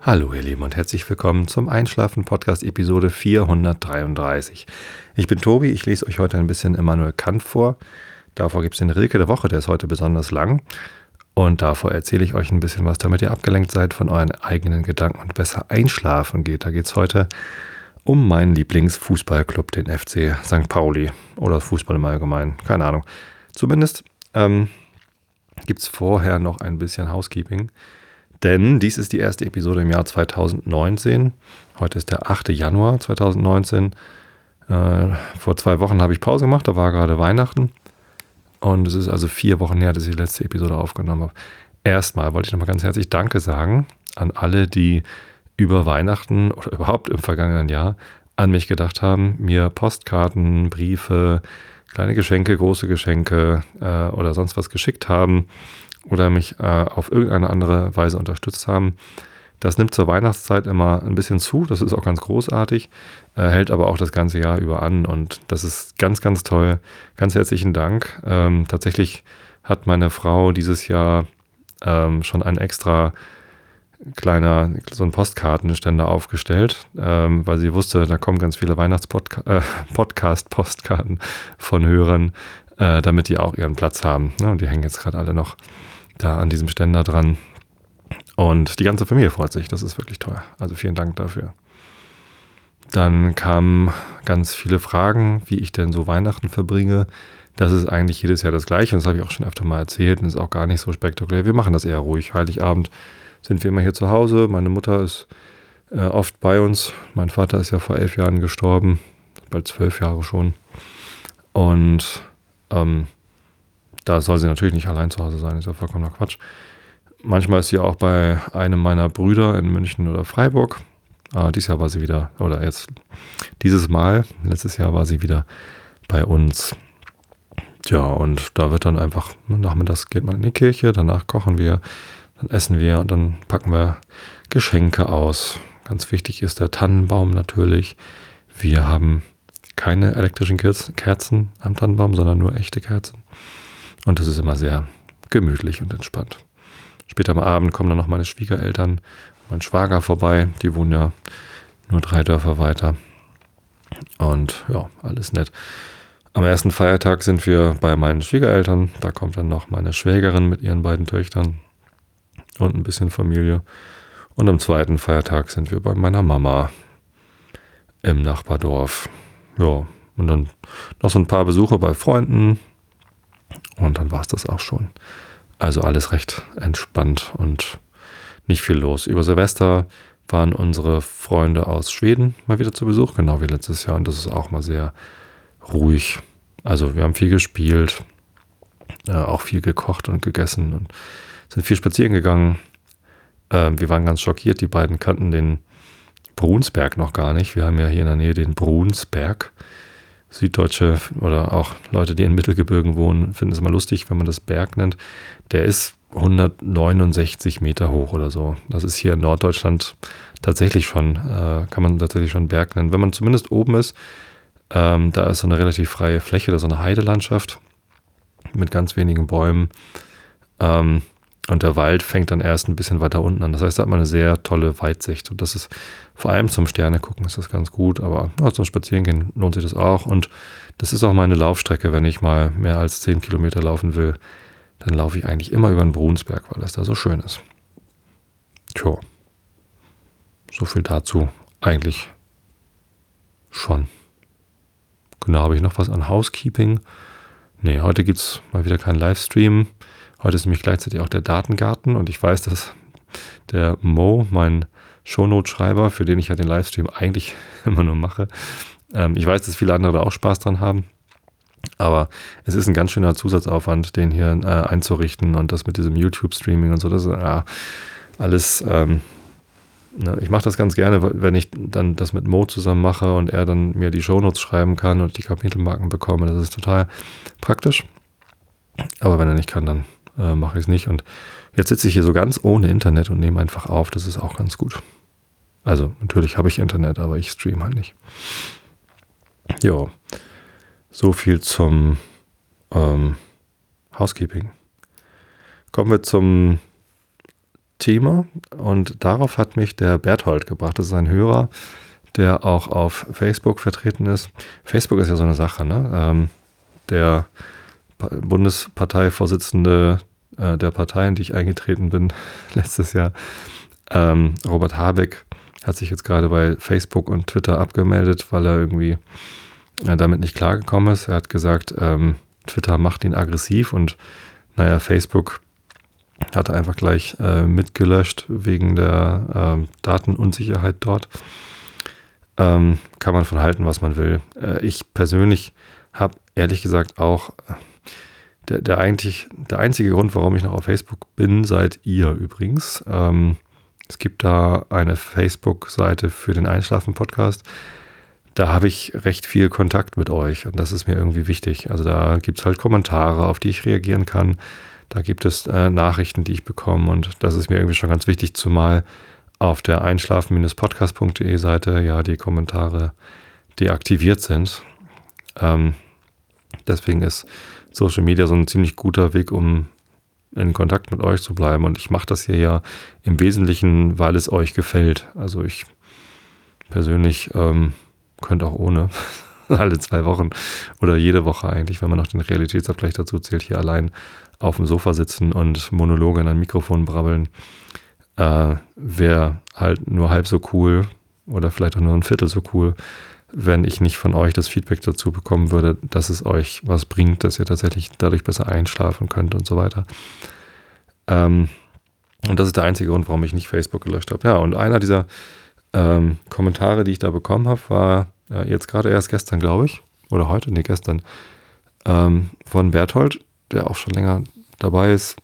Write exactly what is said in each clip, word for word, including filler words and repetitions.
Hallo ihr Lieben und herzlich willkommen zum Einschlafen-Podcast Episode vierhundertdreiunddreißig. Ich bin Tobi, ich lese euch heute ein bisschen Immanuel Kant vor. Davor gibt es den Rilke der Woche, der ist heute besonders lang. Und davor erzähle ich euch ein bisschen was, damit ihr abgelenkt seid von euren eigenen Gedanken und besser einschlafen geht. Da geht es heute um meinen Lieblingsfußballclub, den F C Sankt Pauli oder Fußball im Allgemeinen, keine Ahnung. Zumindest ähm, gibt es vorher noch ein bisschen Housekeeping. Denn dies ist die erste Episode im Jahr zweitausendneunzehn. Heute ist der achte Januar zweitausendneunzehn. Äh, vor zwei Wochen habe ich Pause gemacht, da war gerade Weihnachten. Und es ist also vier Wochen her, dass ich die letzte Episode aufgenommen habe. Erstmal wollte ich nochmal ganz herzlich Danke sagen an alle, die über Weihnachten oder überhaupt im vergangenen Jahr an mich gedacht haben, mir Postkarten, Briefe, kleine Geschenke, große Geschenke äh, oder sonst was geschickt haben. Oder mich äh, auf irgendeine andere Weise unterstützt haben. Das nimmt zur Weihnachtszeit immer ein bisschen zu, das ist auch ganz großartig, äh, hält aber auch das ganze Jahr über an und das ist ganz, ganz toll. Ganz herzlichen Dank. Ähm, tatsächlich hat meine Frau dieses Jahr ähm, schon ein extra kleiner, so ein Postkartenständer aufgestellt, ähm, weil sie wusste, da kommen ganz viele Weihnachtspodcast-Postkarten von Hörern, äh, damit die auch ihren Platz haben. Ja, und die hängen jetzt gerade alle noch da an diesem Ständer dran. Und die ganze Familie freut sich. Das ist wirklich toll. Also vielen Dank dafür. Dann kamen ganz viele Fragen, wie ich denn so Weihnachten verbringe. Das ist eigentlich jedes Jahr das Gleiche. Und das habe ich auch schon öfter mal erzählt. Und ist auch gar nicht so spektakulär. Wir machen das eher ruhig. Heiligabend sind wir immer hier zu Hause. Meine Mutter ist äh, oft bei uns. Mein Vater ist ja vor elf Jahren gestorben. Bald zwölf Jahre schon. Und ähm, da soll sie natürlich nicht allein zu Hause sein, ist ja vollkommener Quatsch. Manchmal ist sie auch bei einem meiner Brüder in München oder Freiburg. Ah, dieses Jahr war sie wieder, oder jetzt dieses Mal, letztes Jahr war sie wieder bei uns. Tja, und da wird dann einfach, nachmittags geht man in die Kirche, danach kochen wir, dann essen wir und dann packen wir Geschenke aus. Ganz wichtig ist der Tannenbaum natürlich. Wir haben keine elektrischen Kerzen am Tannenbaum, sondern nur echte Kerzen. Und das ist immer sehr gemütlich und entspannt. Später am Abend kommen dann noch meine Schwiegereltern, mein Schwager vorbei. Die wohnen ja nur drei Dörfer weiter. Und ja, alles nett. Am ersten Feiertag sind wir bei meinen Schwiegereltern. Da kommt dann noch meine Schwägerin mit ihren beiden Töchtern und ein bisschen Familie. Und am zweiten Feiertag sind wir bei meiner Mama im Nachbardorf. Ja, und dann noch so ein paar Besuche bei Freunden. Und dann war es das auch schon. Also alles recht entspannt und nicht viel los. Über Silvester waren unsere Freunde aus Schweden mal wieder zu Besuch, genau wie letztes Jahr. Und das ist auch mal sehr ruhig. Also wir haben viel gespielt, äh, auch viel gekocht und gegessen und sind viel spazieren gegangen. Äh, wir waren ganz schockiert, die beiden kannten den Brunsberg noch gar nicht. Wir haben ja hier in der Nähe den Brunsberg. Süddeutsche oder auch Leute, die in Mittelgebirgen wohnen, finden es immer lustig, wenn man das Berg nennt. Der ist hundertneunundsechzig Meter hoch oder so. Das ist hier in Norddeutschland tatsächlich schon, äh, kann man tatsächlich schon Berg nennen. Wenn man zumindest oben ist, ähm, da ist so eine relativ freie Fläche, da ist so eine Heidelandschaft mit ganz wenigen Bäumen. Ähm, und der Wald fängt dann erst ein bisschen weiter unten an. Das heißt, da hat man eine sehr tolle Weitsicht. Und das ist vor allem zum Sterne gucken ist das ganz gut. Aber ja, zum Spazierengehen lohnt sich das auch. Und das ist auch meine Laufstrecke. Wenn ich mal mehr als zehn Kilometer laufen will, dann laufe ich eigentlich immer über den Brunsberg, weil das da so schön ist. Tja, so viel dazu eigentlich schon. Genau, habe ich noch was an Housekeeping? Nee, heute gibt es mal wieder keinen Livestream. Heute ist nämlich gleichzeitig auch der Datengarten und ich weiß, dass der Mo, mein Shownote-Schreiber, für den ich ja den Livestream eigentlich immer nur mache, ähm, ich weiß, dass viele andere da auch Spaß dran haben, aber es ist ein ganz schöner Zusatzaufwand, den hier äh, einzurichten und das mit diesem YouTube-Streaming und so, das ist ja alles, ähm, ne, ich mache das ganz gerne, wenn ich dann das mit Mo zusammen mache und er dann mir die Shownotes schreiben kann und die Kapitelmarken bekomme, das ist total praktisch, aber wenn er nicht kann, dann äh, mache ich es nicht und jetzt sitze ich hier so ganz ohne Internet und nehme einfach auf, das ist auch ganz gut. Also natürlich habe ich Internet, aber ich streame halt nicht. Jo, so viel zum ähm, Housekeeping. Kommen wir zum Thema und darauf hat mich der Berthold gebracht. Das ist ein Hörer, der auch auf Facebook vertreten ist. Facebook ist ja so eine Sache, ne? Ähm, der Bundesparteivorsitzende äh, der Partei, in die ich eingetreten bin letztes Jahr, ähm, Robert Habeck, hat sich jetzt gerade bei Facebook und Twitter abgemeldet, weil er irgendwie äh, damit nicht klargekommen ist. Er hat gesagt, ähm, Twitter macht ihn aggressiv und naja, Facebook hat er einfach gleich äh, mitgelöscht wegen der äh, Datenunsicherheit dort. Ähm, kann man von halten, was man will. Äh, ich persönlich habe ehrlich gesagt auch, der, der, eigentlich, der einzige Grund, warum ich noch auf Facebook bin, seid ihr übrigens. Ähm, es gibt da eine Facebook-Seite für den Einschlafen-Podcast. Da habe ich recht viel Kontakt mit euch und das ist mir irgendwie wichtig. Also da gibt es halt Kommentare, auf die ich reagieren kann. Da gibt es äh, Nachrichten, die ich bekomme und das ist mir irgendwie schon ganz wichtig, zumal auf der einschlafen-podcast punkt de Seite ja die Kommentare deaktiviert sind. Ähm, deswegen ist Social Media so ein ziemlich guter Weg, um in Kontakt mit euch zu bleiben. Und ich mache das hier ja im Wesentlichen, weil es euch gefällt. Also ich persönlich ähm, könnte auch ohne alle zwei Wochen oder jede Woche eigentlich, wenn man noch den Realitätsabgleich dazu zählt, hier allein auf dem Sofa sitzen und Monologe in ein Mikrofon brabbeln. Äh, wäre halt nur halb so cool oder vielleicht auch nur ein Viertel so cool, wenn ich nicht von euch das Feedback dazu bekommen würde, dass es euch was bringt, dass ihr tatsächlich dadurch besser einschlafen könnt und so weiter. Ähm, und das ist der einzige Grund, warum ich nicht Facebook gelöscht habe. Ja, und einer dieser ähm, Kommentare, die ich da bekommen habe, war äh, jetzt gerade erst gestern, glaube ich, oder heute, nee, gestern, ähm, von Berthold, der auch schon länger dabei ist.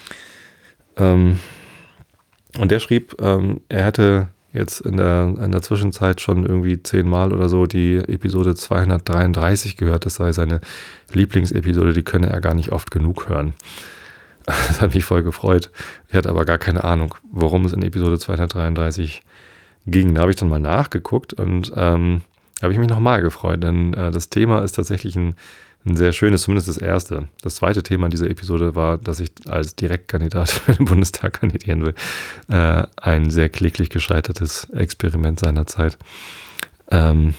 Ähm, und der schrieb, ähm, er hätte jetzt in der, in der Zwischenzeit schon irgendwie zehnmal oder so die Episode zweihundertdreiunddreißig gehört. Das sei seine Lieblingsepisode, die könne er gar nicht oft genug hören. Das hat mich voll gefreut. Er hat aber gar keine Ahnung, worum es in Episode zweihundertdreiunddreißig ging. Da habe ich dann mal nachgeguckt und ähm, habe ich mich nochmal gefreut, denn äh, das Thema ist tatsächlich ein, ein sehr schönes, zumindest das erste. Das zweite Thema in dieser Episode war, dass ich als Direktkandidat für den Bundestag kandidieren will. Äh, ein sehr kläglich gescheitertes Experiment seiner Zeit. Ähm,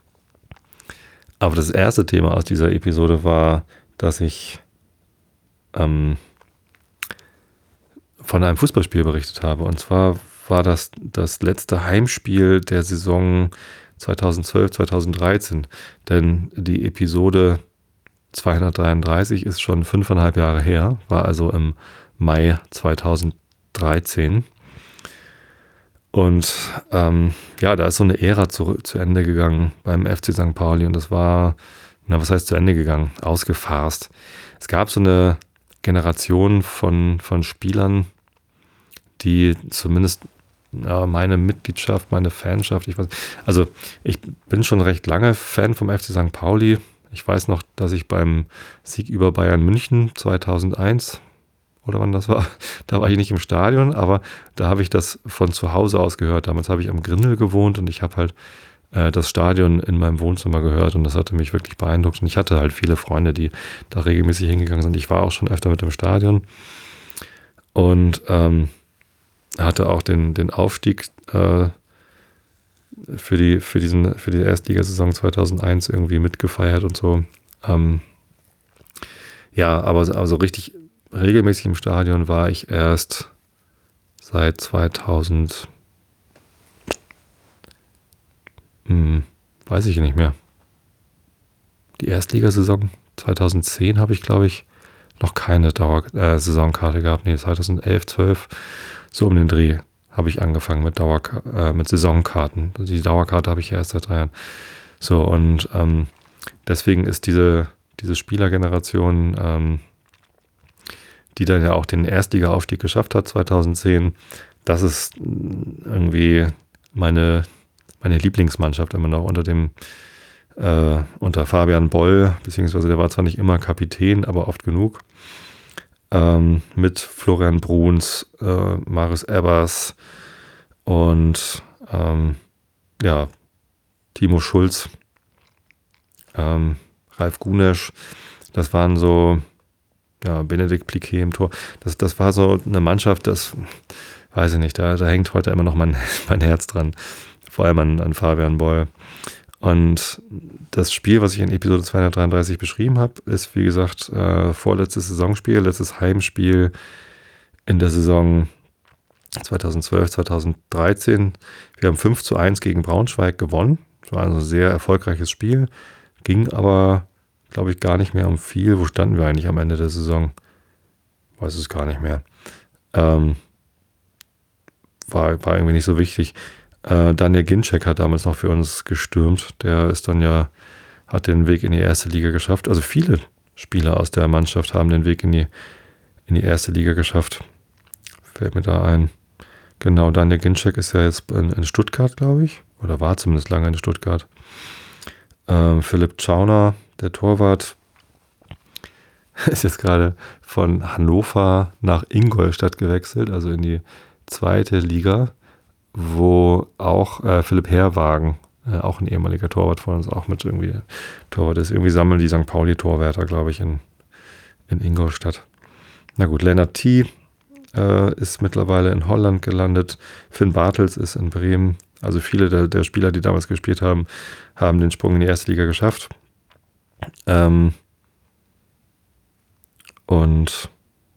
aber das erste Thema aus dieser Episode war, dass ich ähm, von einem Fußballspiel berichtet habe. Und zwar war das das letzte Heimspiel der Saison zweitausendzwölf, zweitausenddreizehn. Denn die Episode zweihundertdreiunddreißig ist schon fünfeinhalb Jahre her, war also im Mai zweitausenddreizehn. Und ähm, ja, da ist so eine Ära zu, zu Ende gegangen beim F C Sankt Pauli und das war, na was heißt zu Ende gegangen? Ausgefarst. Es gab so eine Generation von, von Spielern, die zumindest ja, meine Mitgliedschaft, meine Fanschaft, ich weiß, also ich bin schon recht lange Fan vom F C Sankt Pauli. Ich weiß noch, dass ich beim Sieg über Bayern München zweitausendeins oder wann das war, da war ich nicht im Stadion, aber da habe ich das von zu Hause aus gehört. Damals habe ich am Grindel gewohnt und ich habe halt äh, das Stadion in meinem Wohnzimmer gehört und das hatte mich wirklich beeindruckt. Und ich hatte halt viele Freunde, die da regelmäßig hingegangen sind. Ich war auch schon öfter mit im Stadion und ähm, hatte auch den, den Aufstieg äh, für die, für diesen, für die Erstligasaison zweitausendeins irgendwie mitgefeiert und so. Ähm, ja, aber also richtig regelmäßig im Stadion war ich erst seit zweitausend, hm, weiß ich nicht mehr. Die Erstligasaison zweitausendzehn habe ich, glaube ich, noch keine Dauer, äh, Saisonkarte gehabt. Nee, zweitausendelf, zwölf, so um den Dreh habe ich angefangen mit Dauer, äh, mit Saisonkarten. Die Dauerkarte habe ich erst seit drei Jahren. So, und ähm, deswegen ist diese, diese Spielergeneration, ähm, die dann ja auch den Erstliga-Aufstieg geschafft hat, zweitausendzehn, das ist irgendwie meine, meine Lieblingsmannschaft immer noch unter dem, äh, unter Fabian Boll, beziehungsweise der war zwar nicht immer Kapitän, aber oft genug, ähm, mit Florian Bruns, äh, Marius Ebers und ähm, ja, Timo Schulz, ähm, Ralf Gunesch, das waren so, ja, Benedikt Pliquet im Tor. Das, das war so eine Mannschaft, das weiß ich nicht, da, da hängt heute immer noch mein, mein Herz dran. Vor allem an, an Fabian Boll. Und das Spiel, was ich in Episode zweihundertdreiunddreißig beschrieben habe, ist wie gesagt äh, vorletztes Saisonspiel, letztes Heimspiel in der Saison zweitausendzwölf, zweitausenddreizehn. Wir haben fünf zu eins gegen Braunschweig gewonnen. Das war also ein sehr erfolgreiches Spiel. Ging aber, glaube ich, gar nicht mehr um viel. Wo standen wir eigentlich am Ende der Saison? Weiß es gar nicht mehr. Ähm, war, war irgendwie nicht so wichtig. Äh, Daniel Ginczek hat damals noch für uns gestürmt. Der ist dann ja, hat den Weg in die erste Liga geschafft. Also viele Spieler aus der Mannschaft haben den Weg in die, in die erste Liga geschafft. Fällt mir da ein. Genau, Daniel Ginczek ist ja jetzt in, in Stuttgart, glaube ich. Oder war zumindest lange in Stuttgart. Ähm, Philipp Tschauner, der Torwart, ist jetzt gerade von Hannover nach Ingolstadt gewechselt, also in die zweite Liga, wo auch äh, Philipp Herrwagen, äh, auch ein ehemaliger Torwart von uns, auch mit irgendwie Torwart ist. Irgendwie sammeln die Sankt Pauli-Torwärter, glaube ich, in, in Ingolstadt. Na gut, Lennart T. Äh, ist mittlerweile in Holland gelandet. Finn Bartels ist in Bremen. Also viele der, der Spieler, die damals gespielt haben, haben den Sprung in die erste Liga geschafft. Ähm, und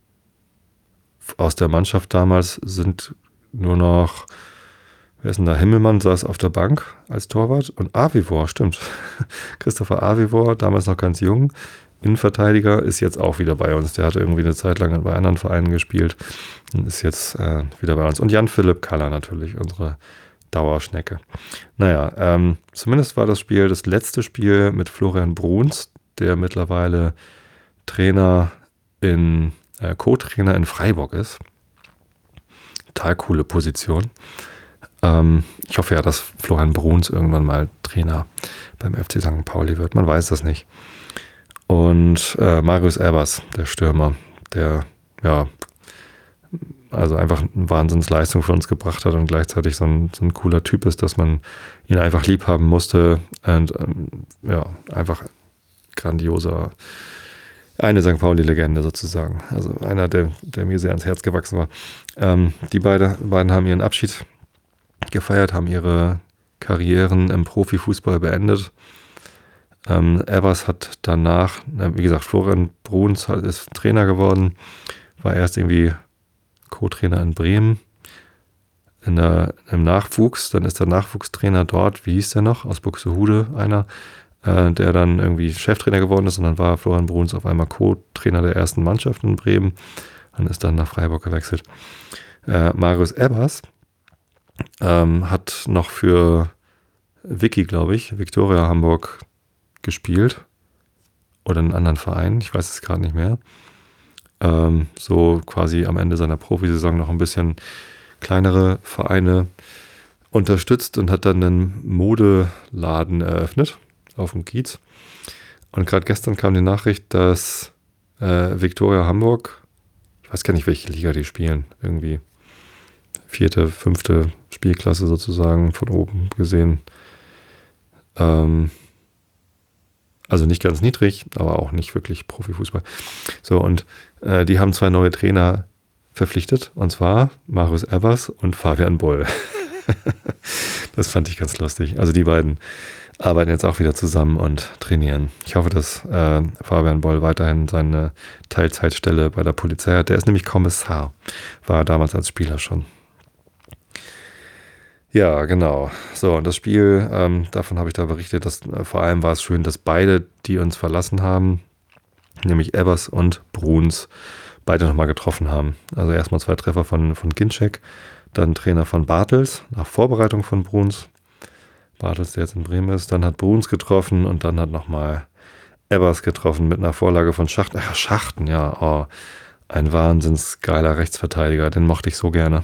aus der Mannschaft damals sind nur noch, wer ist denn da? Himmelmann saß auf der Bank als Torwart und Avivor, stimmt. Christopher Avivor, damals noch ganz jung, Innenverteidiger, ist jetzt auch wieder bei uns. Der hat irgendwie eine Zeit lang bei anderen Vereinen gespielt und ist jetzt äh, wieder bei uns. Und Jan-Philipp Kaller natürlich, unsere Dauerschnecke. Naja, ähm, zumindest war das Spiel das letzte Spiel mit Florian Bruns, der mittlerweile Trainer in, äh, Co-Trainer in Freiburg ist. Total coole Position. Ähm, ich hoffe ja, dass Florian Bruns irgendwann mal Trainer beim F C Sankt Pauli wird. Man weiß das nicht. Und äh, Marius Erbers, der Stürmer, der ja also einfach eine Wahnsinnsleistung für uns gebracht hat und gleichzeitig so ein, so ein cooler Typ ist, dass man ihn einfach lieb haben musste. Und ähm, ja, einfach grandioser, eine Sankt Pauli-Legende sozusagen. Also einer, der, der mir sehr ans Herz gewachsen war. Ähm, die beide, beiden haben ihren Abschied gefeiert, haben ihre Karrieren im Profifußball beendet. Ähm, Evers hat danach, wie gesagt, Florian Bruns ist Trainer geworden, war erst irgendwie Co-Trainer in Bremen, in der, im Nachwuchs, dann ist der Nachwuchstrainer dort, wie hieß der noch, aus Buxtehude einer, äh, der dann irgendwie Cheftrainer geworden ist und dann war Florian Bruns auf einmal Co-Trainer der ersten Mannschaft in Bremen und ist dann nach Freiburg gewechselt. Äh, Marius Ebbers ähm, hat noch für Vicky, glaube ich, Viktoria Hamburg gespielt oder einen anderen Verein, ich weiß es gerade nicht mehr. Ähm, so quasi am Ende seiner Profisaison noch ein bisschen kleinere Vereine unterstützt und hat dann einen Modeladen eröffnet auf dem Kiez. Und gerade gestern kam die Nachricht, dass äh, Viktoria Hamburg, ich weiß gar nicht, welche Liga die spielen, irgendwie vierte, fünfte Spielklasse sozusagen von oben gesehen. Ähm, Also nicht ganz niedrig, aber auch nicht wirklich Profifußball. So, und äh, die haben zwei neue Trainer verpflichtet, und zwar Marius Ebbers und Fabian Boll. Das fand ich ganz lustig. Also die beiden arbeiten jetzt auch wieder zusammen und trainieren. Ich hoffe, dass äh, Fabian Boll weiterhin seine Teilzeitstelle bei der Polizei hat. Der ist nämlich Kommissar, war damals als Spieler schon. Ja, genau. So, und das Spiel, ähm, davon habe ich da berichtet, dass äh, vor allem war es schön, dass beide, die uns verlassen haben, nämlich Ebbers und Bruns, beide nochmal getroffen haben. Also erstmal zwei Treffer von, von Ginczek, dann Trainer von Bartels, nach Vorbereitung von Bruns. Bartels, der jetzt in Bremen ist, dann hat Bruns getroffen und dann hat nochmal Ebbers getroffen mit einer Vorlage von Schachten. Ach, Schachten, ja, oh, ein wahnsinns geiler Rechtsverteidiger, den mochte ich so gerne.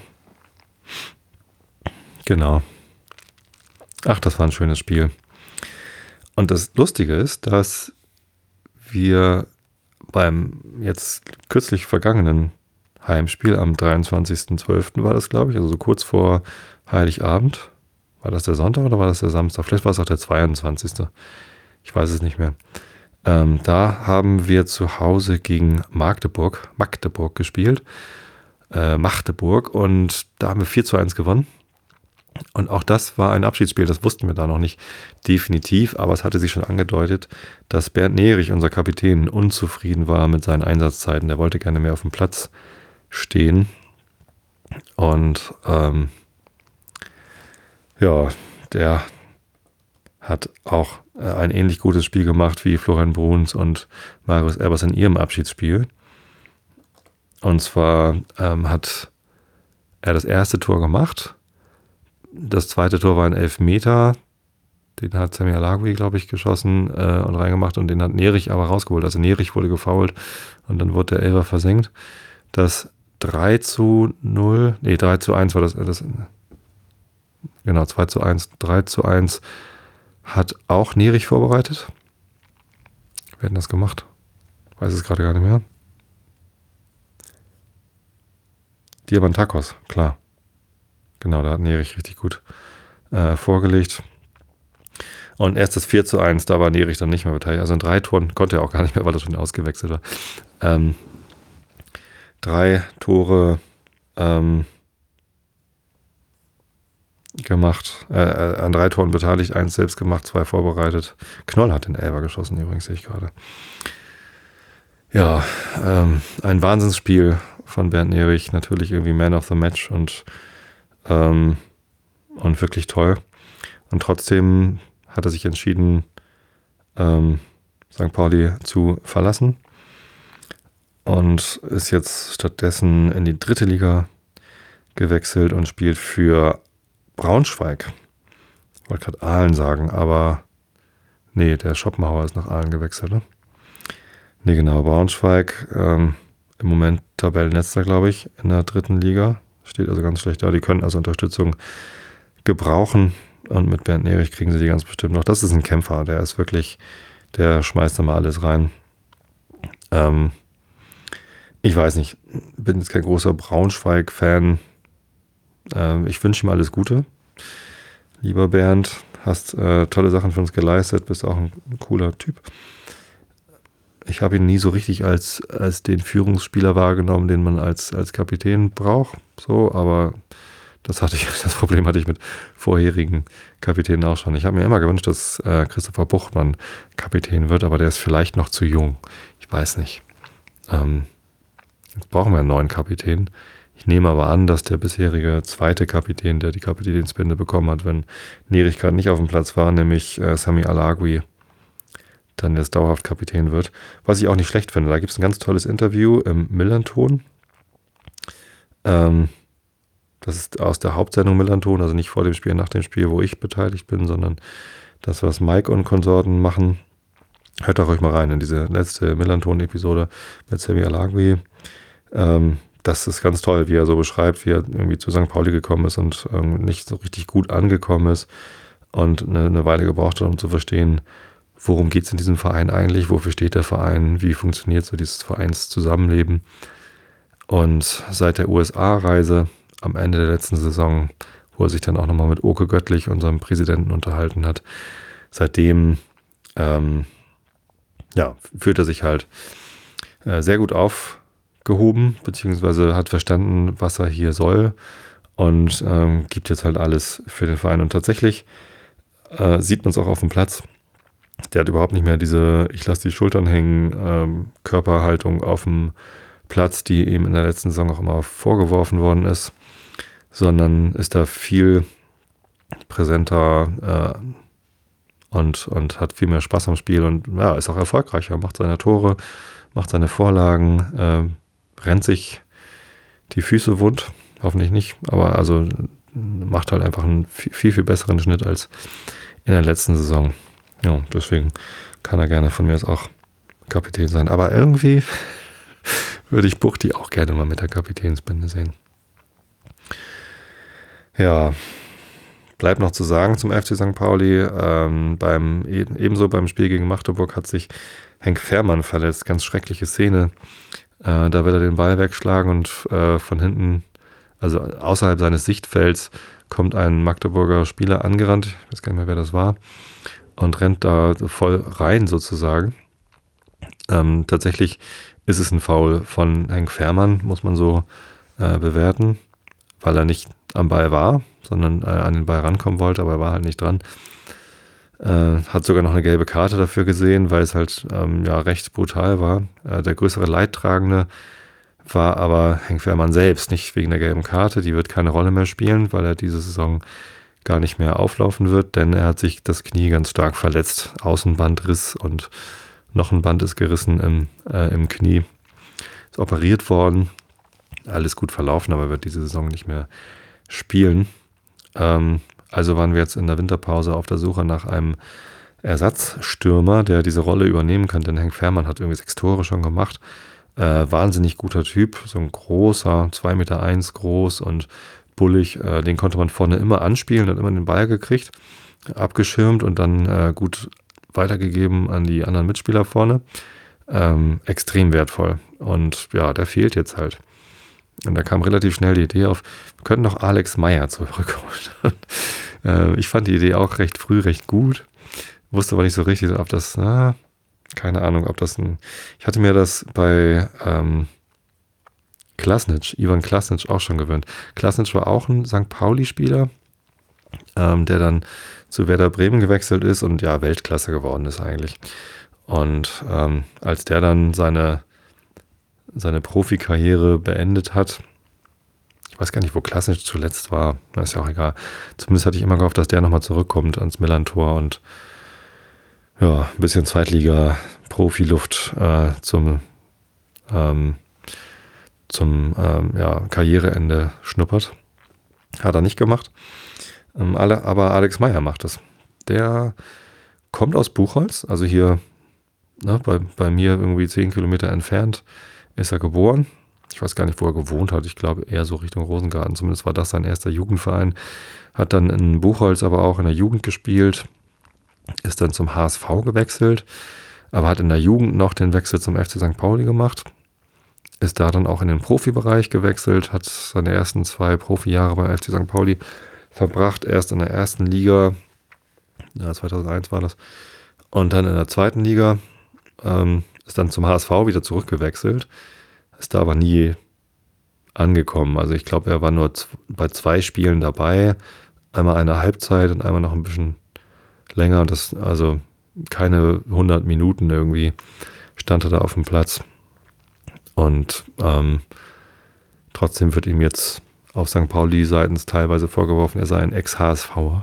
Genau. Ach, das war ein schönes Spiel. Und das Lustige ist, dass wir beim jetzt kürzlich vergangenen Heimspiel am dreiundzwanzigsten zwölften war das, glaube ich, also so kurz vor Heiligabend. War das der Sonntag oder war das der Samstag? Vielleicht war es auch der zweiundzwanzigste Ich weiß es nicht mehr. Ähm, da haben wir zu Hause gegen Magdeburg, Magdeburg gespielt. äh, Magdeburg und da haben wir vier zu eins gewonnen. Und auch das war ein Abschiedsspiel, das wussten wir da noch nicht definitiv, aber es hatte sich schon angedeutet, dass Bernd Nerich, unser Kapitän, unzufrieden war mit seinen Einsatzzeiten. Der wollte gerne mehr auf dem Platz stehen. Und ähm, ja, der hat auch äh, ein ähnlich gutes Spiel gemacht wie Florian Bruns und Marius Erbers in ihrem Abschiedsspiel. Und zwar ähm, hat er das erste Tor gemacht. Das zweite Tor war ein Elfmeter. Den hat Sami Alagui, glaube ich, geschossen äh, und reingemacht. Und den hat Nerich aber rausgeholt. Also Nerich wurde gefoult und dann wurde der Elfer versenkt. Das drei zu null, nee, drei zu eins war das, das genau, zwei zu eins, drei zu eins hat auch Nerich vorbereitet. Wer hat denn das gemacht? Weiß es gerade gar nicht mehr. Diamantakos, klar. Genau, da hat Nerich richtig gut äh, vorgelegt. Und erst das vier zu eins, da war Nerich dann nicht mehr beteiligt. Also in drei Toren konnte er auch gar nicht mehr, weil er schon ausgewechselt war. Ähm, drei Tore ähm, gemacht, äh, an drei Toren beteiligt, eins selbst gemacht, zwei vorbereitet. Knoll hat den Elfer geschossen übrigens, sehe ich gerade. Ja, ähm, ein Wahnsinnsspiel von Bernd Nerich, natürlich irgendwie Man of the Match und ähm, und wirklich toll. Und trotzdem hat er sich entschieden, ähm, Sankt Pauli zu verlassen und ist jetzt stattdessen in die dritte Liga gewechselt und spielt für Braunschweig. Ich wollte gerade Aalen sagen, aber nee, der Schopenhauer ist nach Aalen gewechselt, ne? Nee, genau, Braunschweig, ähm, im Moment Tabellenletzter, glaube ich, in der dritten Liga. Steht also ganz schlecht da. Die können also Unterstützung gebrauchen und mit Bernd Nerich kriegen sie die ganz bestimmt noch. Das ist ein Kämpfer, der ist wirklich, der schmeißt da mal alles rein. Ähm, ich weiß nicht, bin jetzt kein großer Braunschweig-Fan. Ähm, ich wünsche ihm alles Gute. Lieber Bernd, hast äh, tolle Sachen für uns geleistet, bist auch ein, ein cooler Typ. Ich habe ihn nie so richtig als, als den Führungsspieler wahrgenommen, den man als, als Kapitän braucht. So, aber das hatte ich, das Problem hatte ich mit vorherigen Kapitänen auch schon. Ich habe mir immer gewünscht, dass äh, Christopher Buchmann Kapitän wird, aber der ist vielleicht noch zu jung. Ich weiß nicht. Ähm, jetzt brauchen wir einen neuen Kapitän. Ich nehme aber an, dass der bisherige zweite Kapitän, der die Kapitänsbinde bekommen hat, wenn Nerich gerade nicht auf dem Platz war, nämlich äh, Sami Alagui, dann jetzt dauerhaft Kapitän wird. Was ich auch nicht schlecht finde. Da gibt es ein ganz tolles Interview im Millanton. Ähm, das ist aus der Hauptsendung Millanton, also nicht vor dem Spiel, nach dem Spiel, wo ich beteiligt bin, sondern das, was Mike und Konsorten machen. Hört doch euch mal rein in diese letzte Millanton-Episode mit Sami Alagui. Ähm, das ist ganz toll, wie er so beschreibt, wie er irgendwie zu Sankt Pauli gekommen ist und ähm, nicht so richtig gut angekommen ist und eine, eine Weile gebraucht hat, um zu verstehen, worum geht es in diesem Verein eigentlich, wofür steht der Verein, wie funktioniert so dieses Vereinszusammenleben. Und seit der U S A-Reise am Ende der letzten Saison, wo er sich dann auch nochmal mit Oke Göttlich, unserem Präsidenten, unterhalten hat, seitdem ähm, ja, fühlt er sich halt äh, sehr gut aufgehoben, beziehungsweise hat verstanden, was er hier soll und ähm, gibt jetzt halt alles für den Verein. Und tatsächlich äh, sieht man es auch auf dem Platz. Der hat überhaupt nicht mehr diese, ich lasse die Schultern hängen, ähm, Körperhaltung auf dem Platz, die ihm in der letzten Saison auch immer vorgeworfen worden ist, sondern ist da viel präsenter äh, und, und hat viel mehr Spaß am Spiel und ja, ist auch erfolgreicher, macht seine Tore, macht seine Vorlagen, äh, rennt sich die Füße wund, hoffentlich nicht, aber also macht halt einfach einen viel, viel, viel besseren Schnitt als in der letzten Saison. Ja, deswegen kann er gerne von mir aus auch Kapitän sein. Aber irgendwie würde ich Buchti auch gerne mal mit der Kapitänsbinde sehen. Ja, bleibt noch zu sagen zum F C Sankt Pauli. Ähm, beim, ebenso beim Spiel gegen Magdeburg hat sich Henk Fährmann verletzt. Ganz schreckliche Szene. Äh, da will er den Ball wegschlagen und äh, von hinten, also außerhalb seines Sichtfelds, kommt ein Magdeburger Spieler angerannt. Ich weiß gar nicht mehr, wer das war. Und rennt da voll rein sozusagen. Ähm, tatsächlich ist es ein Foul von Henk Fährmann, muss man so äh, bewerten, weil er nicht am Ball war, sondern äh, an den Ball rankommen wollte, aber er war halt nicht dran. Äh, hat sogar noch eine gelbe Karte dafür gesehen, weil es halt ähm, ja recht brutal war. Äh, der größere Leidtragende war aber Henk Wehrmann selbst, nicht wegen der gelben Karte. Die wird keine Rolle mehr spielen, weil er diese Saison gar nicht mehr auflaufen wird, denn er hat sich das Knie ganz stark verletzt. Außenbandriss und noch ein Band ist gerissen im, äh, im Knie. Ist operiert worden. Alles gut verlaufen, aber wird diese Saison nicht mehr spielen. Ähm, also waren wir jetzt in der Winterpause auf der Suche nach einem Ersatzstürmer, der diese Rolle übernehmen kann, denn Henk Wehrmann hat irgendwie sechs Tore schon gemacht. Äh, wahnsinnig guter Typ, so ein großer, zwei Meter eins groß und bullig. Äh, den konnte man vorne immer anspielen, hat immer den Ball gekriegt, abgeschirmt und dann äh, gut weitergegeben an die anderen Mitspieler vorne. Ähm, extrem wertvoll. Und ja, der fehlt jetzt halt. Und da kam relativ schnell die Idee auf, wir könnten noch Alex Meyer zurückholen. äh, ich fand die Idee auch recht früh recht gut. Wusste aber nicht so richtig, ob das, na, keine Ahnung, ob das ein, ich hatte mir das bei ähm, Klasnic, Ivan Klasnic auch schon gewöhnt. Klasnic war auch ein Sankt Pauli-Spieler, ähm, der dann zu Werder Bremen gewechselt ist und ja, Weltklasse geworden ist eigentlich. Und ähm, als der dann seine, seine Profikarriere beendet hat, ich weiß gar nicht, wo Klasnic zuletzt war, na, ist ja auch egal. Zumindest hatte ich immer gehofft, dass der nochmal zurückkommt ans Millantor und ja, ein bisschen Zweitliga-Profiluft äh, zum, ähm, zum ähm, ja, Karriereende schnuppert. Hat er nicht gemacht. Ähm, alle, aber Alex Meyer macht es. Der kommt aus Buchholz, also hier ne, bei, bei mir irgendwie zehn Kilometer entfernt ist er geboren. Ich weiß gar nicht, wo er gewohnt hat. Ich glaube eher so Richtung Rosengarten. Zumindest war das sein erster Jugendverein. Hat dann in Buchholz aber auch in der Jugend gespielt. Ist dann zum H S V gewechselt, aber hat in der Jugend noch den Wechsel zum F C Sankt Pauli gemacht. Ist da dann auch in den Profibereich gewechselt, hat seine ersten zwei Profijahre beim F C Sankt Pauli verbracht. Erst in der ersten Liga, ja, zweitausendeins war das, und dann in der zweiten Liga. Ähm, ist dann zum H S V wieder zurückgewechselt, ist da aber nie angekommen. Also ich glaube, er war nur z- bei zwei Spielen dabei, einmal eine Halbzeit und einmal noch ein bisschen länger, das, also keine hundert Minuten irgendwie stand er da auf dem Platz. Und ähm, trotzdem wird ihm jetzt auf Sankt Pauli seitens teilweise vorgeworfen, er sei ein Ex-H S V.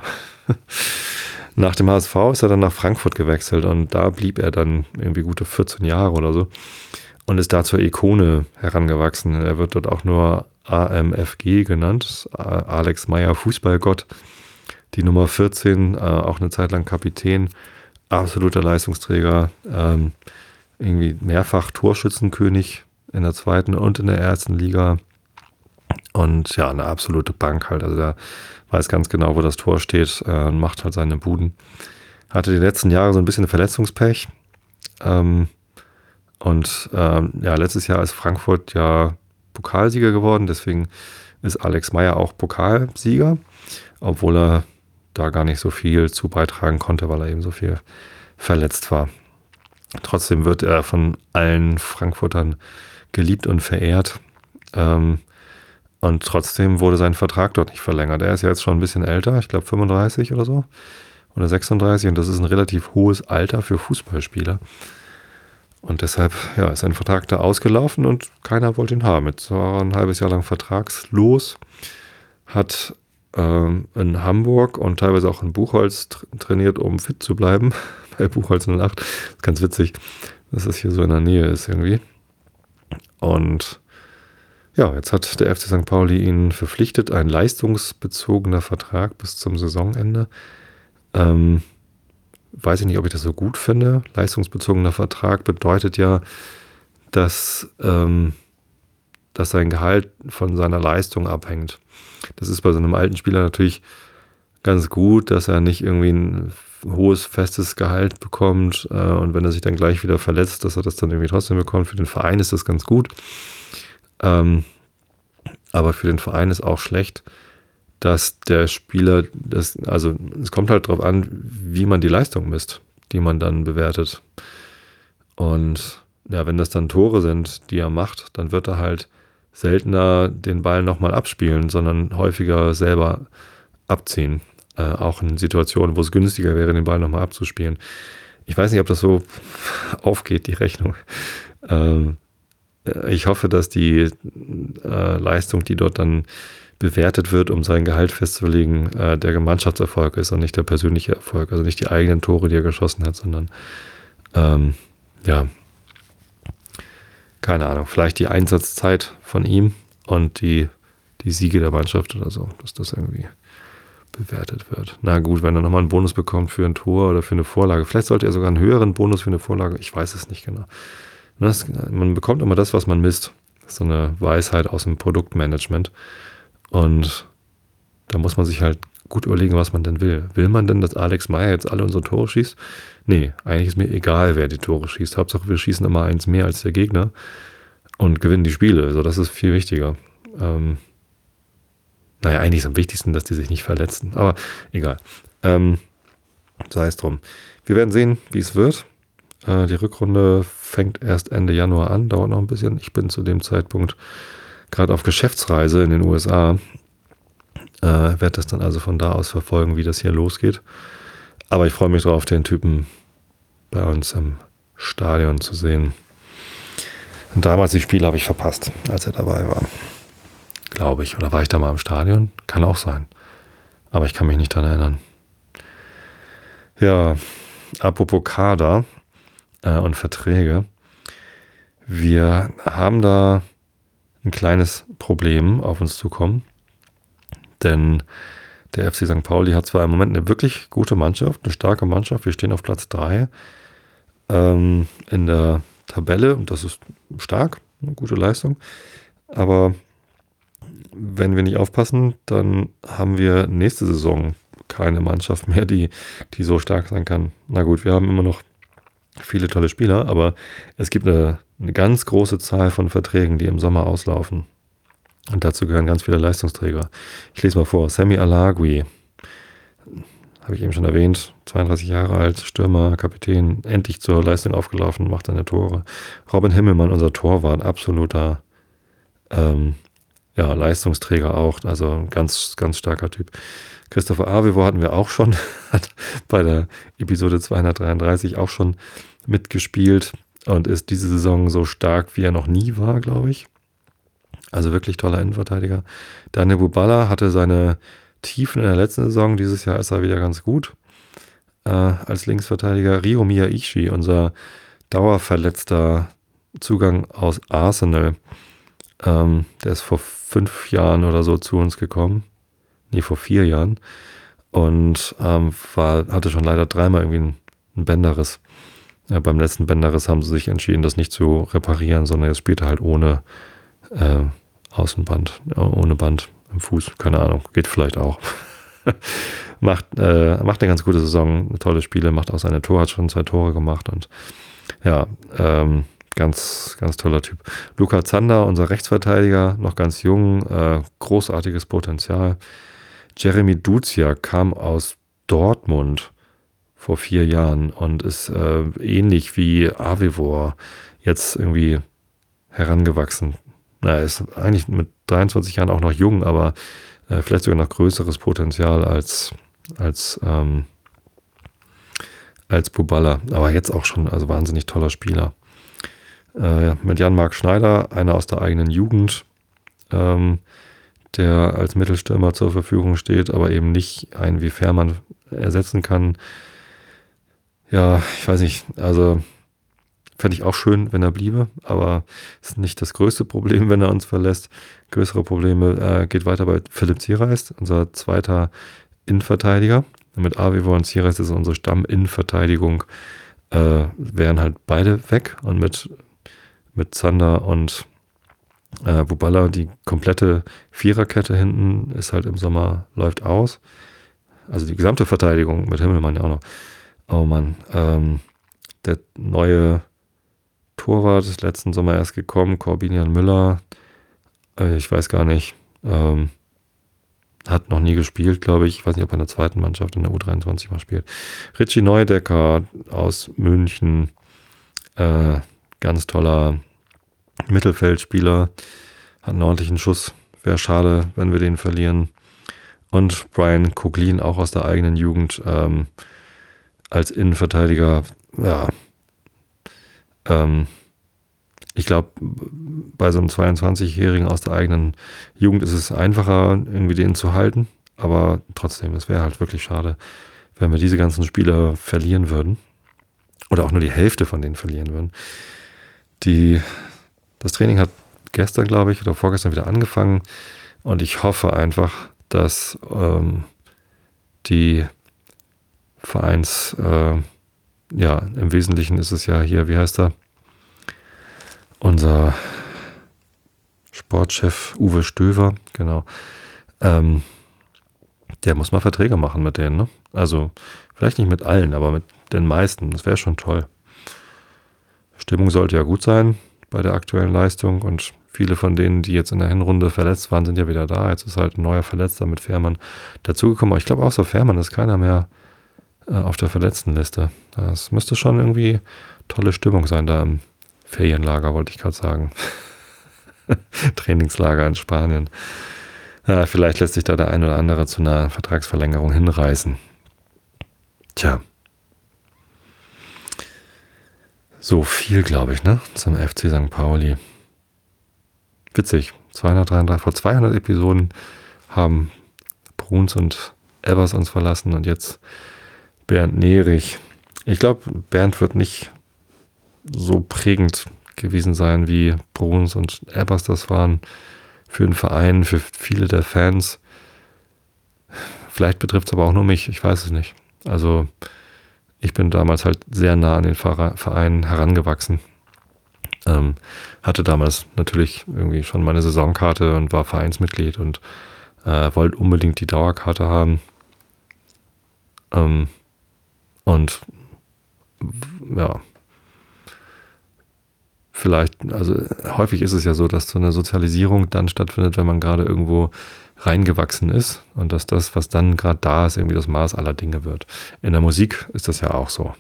Nach dem H S V ist er dann nach Frankfurt gewechselt und da blieb er dann irgendwie gute vierzehn Jahre oder so und ist da zur Ikone herangewachsen. Er wird dort auch nur A M F G genannt, Alex Meyer Fußballgott. Die Nummer vierzehn, äh, auch eine Zeit lang Kapitän, absoluter Leistungsträger, ähm, irgendwie mehrfach Torschützenkönig in der zweiten und in der ersten Liga. Und ja, eine absolute Bank halt. Also der weiß ganz genau, wo das Tor steht äh, und macht halt seine Buden. Hatte die letzten Jahre so ein bisschen Verletzungspech. Ähm, und ähm, ja, letztes Jahr ist Frankfurt ja Pokalsieger geworden. Deswegen ist Alex Meyer auch Pokalsieger, obwohl er da gar nicht so viel zu beitragen konnte, weil er eben so viel verletzt war. Trotzdem wird er von allen Frankfurtern geliebt und verehrt. Ähm, und trotzdem wurde sein Vertrag dort nicht verlängert. Er ist ja jetzt schon ein bisschen älter, ich glaube fünfunddreißig oder so. Oder sechsunddreißig und das ist ein relativ hohes Alter für Fußballspieler. Und deshalb ja, ist sein Vertrag da ausgelaufen und keiner wollte ihn haben. Jetzt war er ein halbes Jahr lang vertragslos, hat ähm, in Hamburg und teilweise auch in Buchholz tra- trainiert, um fit zu bleiben. Bei Buchholz null acht. Das ist ganz witzig, dass das hier so in der Nähe ist irgendwie. Und ja, jetzt hat der F C Sankt Pauli ihn verpflichtet, ein leistungsbezogener Vertrag bis zum Saisonende. Ähm, weiß ich nicht, ob ich das so gut finde. Leistungsbezogener Vertrag bedeutet ja, dass, ähm, dass sein Gehalt von seiner Leistung abhängt. Das ist bei so einem alten Spieler natürlich ganz gut, dass er nicht irgendwie ein hohes, festes Gehalt bekommt äh, und wenn er sich dann gleich wieder verletzt, dass er das dann irgendwie trotzdem bekommt. Für den Verein ist das ganz gut. Ähm, aber für den Verein ist auch schlecht, dass der Spieler, das, also es kommt halt drauf an, wie man die Leistung misst, die man dann bewertet. Und ja, wenn das dann Tore sind, die er macht, dann wird er halt seltener den Ball nochmal abspielen, sondern häufiger selber abziehen. Äh, auch in Situationen, wo es günstiger wäre, den Ball nochmal abzuspielen. Ich weiß nicht, ob das so aufgeht, die Rechnung. Ähm, ich hoffe, dass die äh, Leistung, die dort dann bewertet wird, um sein Gehalt festzulegen, äh, der Mannschaftserfolg ist und nicht der persönliche Erfolg. Also nicht die eigenen Tore, die er geschossen hat, sondern ähm, ja, keine Ahnung, vielleicht die Einsatzzeit von ihm und die, die Siege der Mannschaft oder so, dass das irgendwie bewertet wird. Na gut, wenn er nochmal einen Bonus bekommt für ein Tor oder für eine Vorlage. Vielleicht sollte er sogar einen höheren Bonus für eine Vorlage. Ich weiß es nicht genau. Das, man bekommt immer das, was man misst. Das ist so eine Weisheit aus dem Produktmanagement. Und da muss man sich halt gut überlegen, was man denn will. Will man denn, dass Alex Meyer jetzt alle unsere Tore schießt? Nee, eigentlich ist mir egal, wer die Tore schießt. Hauptsache, wir schießen immer eins mehr als der Gegner und gewinnen die Spiele. Also das ist viel wichtiger. Ähm, naja, eigentlich ist am wichtigsten, dass die sich nicht verletzen. Aber egal. Ähm, sei es drum. Wir werden sehen, wie es wird. Äh, die Rückrunde fängt erst Ende Januar an, dauert noch ein bisschen. Ich bin zu dem Zeitpunkt gerade auf Geschäftsreise in den U S A. Äh, werde das dann also von da aus verfolgen, wie das hier losgeht. Aber ich freue mich drauf, den Typen bei uns im Stadion zu sehen. Und damals die Spiele habe ich verpasst, als er dabei war. Glaube ich. Oder war ich da mal im Stadion? Kann auch sein. Aber ich kann mich nicht daran erinnern. Ja, apropos Kader äh, und Verträge. Wir haben da ein kleines Problem auf uns zukommen. Denn der F C Sankt Pauli hat zwar im Moment eine wirklich gute Mannschaft, eine starke Mannschaft. Wir stehen auf Platz drei ähm, in der Tabelle und das ist stark, eine gute Leistung. Aber wenn wir nicht aufpassen, dann haben wir nächste Saison keine Mannschaft mehr, die, die so stark sein kann. Na gut, wir haben immer noch viele tolle Spieler, aber es gibt eine, eine ganz große Zahl von Verträgen, die im Sommer auslaufen. Und dazu gehören ganz viele Leistungsträger. Ich lese mal vor. Semi Alagui, habe ich eben schon erwähnt, zweiunddreißig Jahre alt, Stürmer, Kapitän, endlich zur Leistung aufgelaufen, macht seine Tore. Robin Himmelmann, unser Torwart, absoluter ähm, ja, Leistungsträger auch, also ein ganz, ganz starker Typ. Christopher Avevo hatten wir auch schon, hat bei der Episode zweihundertdreiunddreißig auch schon mitgespielt und ist diese Saison so stark, wie er noch nie war, glaube ich. Also wirklich toller Innenverteidiger. Daniel Bubala hatte seine Tiefen in der letzten Saison. Dieses Jahr ist er wieder ganz gut äh, als Linksverteidiger. Ryo Miyaishi, unser dauerverletzter Zugang aus Arsenal. Ähm, der ist vor fünf Jahren oder so zu uns gekommen. Nee, vor vier Jahren. Und ähm, war, hatte schon leider dreimal irgendwie einen, einen Bänderriss. Ja, beim letzten Bänderriss haben sie sich entschieden, das nicht zu reparieren, sondern jetzt spielt er halt ohne äh, Außenband, ohne Band im Fuß. Keine Ahnung, geht vielleicht auch. macht, äh, macht eine ganz gute Saison, tolle Spiele, macht auch seine Tore, hat schon zwei Tore gemacht und ja, ähm, ganz, ganz toller Typ. Luca Zander, unser Rechtsverteidiger, noch ganz jung, äh, großartiges Potenzial. Jeremy Duzia kam aus Dortmund vor vier Jahren und ist äh, ähnlich wie Avivor jetzt irgendwie herangewachsen. Na, er ist eigentlich mit dreiundzwanzig Jahren auch noch jung, aber äh, vielleicht sogar noch größeres Potenzial als, als, ähm, als Bubala. Aber jetzt auch schon, also wahnsinnig toller Spieler. Äh, mit Jan-Marc Schneider, einer aus der eigenen Jugend, ähm, der als Mittelstürmer zur Verfügung steht, aber eben nicht einen wie Fährmann ersetzen kann. Ja, ich weiß nicht, also fände ich auch schön, wenn er bliebe, aber ist nicht das größte Problem, wenn er uns verlässt. Größere Probleme äh, geht weiter bei Philipp Zierreist, unser zweiter Innenverteidiger. Mit Avivor und Zierreist ist unsere Stamm-Innenverteidigung, äh, wären halt beide weg und mit, mit Zander und äh, Bubala die komplette Viererkette hinten ist halt im Sommer, läuft aus. Also die gesamte Verteidigung mit Himmelmann ja auch noch. Oh Mann, ähm, der neue Torwart ist letzten Sommer erst gekommen, Corbinian Müller, äh, ich weiß gar nicht, ähm, hat noch nie gespielt, glaube ich. Ich weiß nicht, ob er in der zweiten Mannschaft in der U dreiundzwanzig mal spielt. Richie Neudecker aus München, äh, ganz toller Mittelfeldspieler, hat einen ordentlichen Schuss. Wäre schade, wenn wir den verlieren. Und Brian Coughlin, auch aus der eigenen Jugend, ähm, als Innenverteidiger, ja, ähm, ich glaube, bei so einem zweiundzwanzigjährigen aus der eigenen Jugend ist es einfacher, irgendwie den zu halten. Aber trotzdem, es wäre halt wirklich schade, wenn wir diese ganzen Spieler verlieren würden. Oder auch nur die Hälfte von denen verlieren würden. Die, das Training hat gestern, glaube ich, oder vorgestern wieder angefangen. Und ich hoffe einfach, dass ähm, die Vereins, äh, ja, im Wesentlichen ist es ja hier, wie heißt er? Unser Sportchef Uwe Stöver, genau. Ähm, der muss mal Verträge machen mit denen, ne? Also vielleicht nicht mit allen, aber mit den meisten. Das wäre schon toll. Stimmung sollte ja gut sein bei der aktuellen Leistung und viele von denen, die jetzt in der Hinrunde verletzt waren, sind ja wieder da. Jetzt ist halt ein neuer Verletzter mit Fährmann dazugekommen. Aber ich glaube, außer Fährmann ist keiner mehr äh, auf der Verletztenliste. Das müsste schon irgendwie tolle Stimmung sein da im Ferienlager, wollte ich gerade sagen. Trainingslager in Spanien. Ja, vielleicht lässt sich da der ein oder andere zu einer Vertragsverlängerung hinreißen. Tja. So viel, glaube ich, ne? Zum F C Sankt Pauli. Witzig. zweihundertdreiunddreißig, vor zweihundert Episoden haben Bruns und Evers uns verlassen und jetzt Bernd Nerich. Ich glaube, Bernd wird nicht so prägend gewesen sein, wie Bruns und Evers das waren für den Verein, für viele der Fans. Vielleicht betrifft es aber auch nur mich, ich weiß es nicht. Also ich bin damals halt sehr nah an den Verein herangewachsen. Ähm, hatte damals natürlich irgendwie schon meine Saisonkarte und war Vereinsmitglied und äh, wollte unbedingt die Dauerkarte haben. Ähm, und ja, vielleicht, also häufig ist es ja so, dass so eine Sozialisierung dann stattfindet, wenn man gerade irgendwo reingewachsen ist und dass das, was dann gerade da ist, irgendwie das Maß aller Dinge wird. In der Musik ist das ja auch so.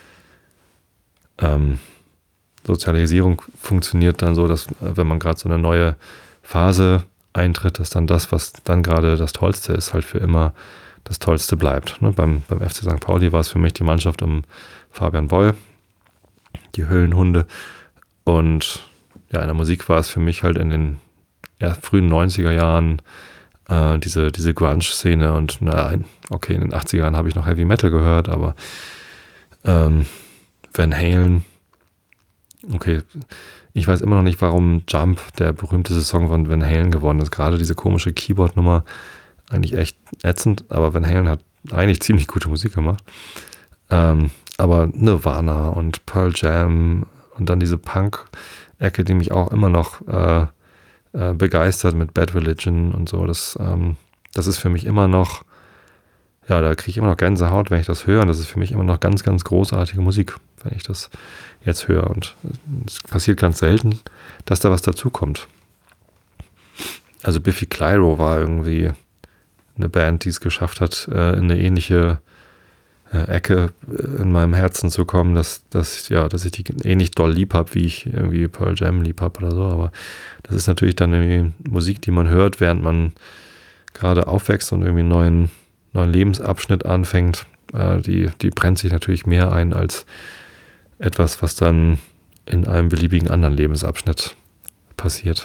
Ähm, Sozialisierung funktioniert dann so, dass wenn man gerade so eine neue Phase eintritt, dass dann das, was dann gerade das Tollste ist, halt für immer das Tollste bleibt. Ne? Beim, beim F C Sankt Pauli war es für mich die Mannschaft um Fabian Boll, die Höhlenhunde. Und ja, in der Musik war es für mich halt in den ja, frühen neunziger Jahren äh, diese, diese Grunge-Szene und na, okay, in den achtziger Jahren habe ich noch Heavy Metal gehört, aber ähm, Van Halen, okay, ich weiß immer noch nicht, warum Jump, der berühmteste Song von Van Halen, geworden ist. Gerade diese komische Keyboard-Nummer, eigentlich echt ätzend, aber Van Halen hat eigentlich ziemlich gute Musik gemacht. Ähm, aber Nirvana und Pearl Jam und dann diese Punk-Ecke, die mich auch immer noch äh, äh, begeistert mit Bad Religion und so. Das, ähm, das ist für mich immer noch, ja, da kriege ich immer noch Gänsehaut, wenn ich das höre. Und das ist für mich immer noch ganz, ganz großartige Musik, wenn ich das jetzt höre. Und es passiert ganz selten, dass da was dazukommt. Also Biffy Clyro war irgendwie eine Band, die es geschafft hat, äh, in eine ähnliche äh, Ecke in meinem Herzen zu kommen, dass, dass, ja, dass ich die ähnlich doll lieb habe, wie ich irgendwie Pearl Jam lieb habe oder so. Aber das ist natürlich dann irgendwie Musik, die man hört, während man gerade aufwächst und irgendwie einen neuen, neuen Lebensabschnitt anfängt. Äh, die, die brennt sich natürlich mehr ein als etwas, was dann in einem beliebigen anderen Lebensabschnitt passiert.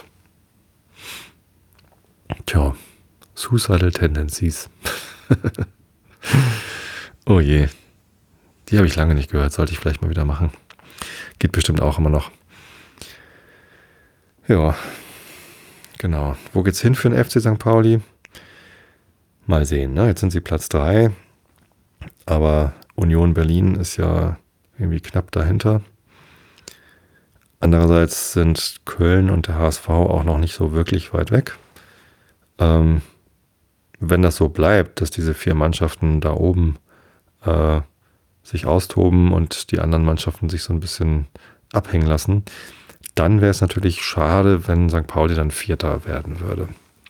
Tja, Suicidal Tendencies. Oh je, die habe ich lange nicht gehört, sollte ich vielleicht mal wieder machen. Geht bestimmt auch immer noch. Ja, genau. Wo geht's hin für den F C Sankt Pauli? Mal sehen, ne? Jetzt sind sie Platz drei, aber Union Berlin ist ja irgendwie knapp dahinter. Andererseits sind Köln und der H S V auch noch nicht so wirklich weit weg. Ähm, wenn das so bleibt, dass diese vier Mannschaften da oben äh, sich austoben und die anderen Mannschaften sich so ein bisschen abhängen lassen, dann wäre es natürlich schade, wenn Sankt Pauli dann Vierter werden würde.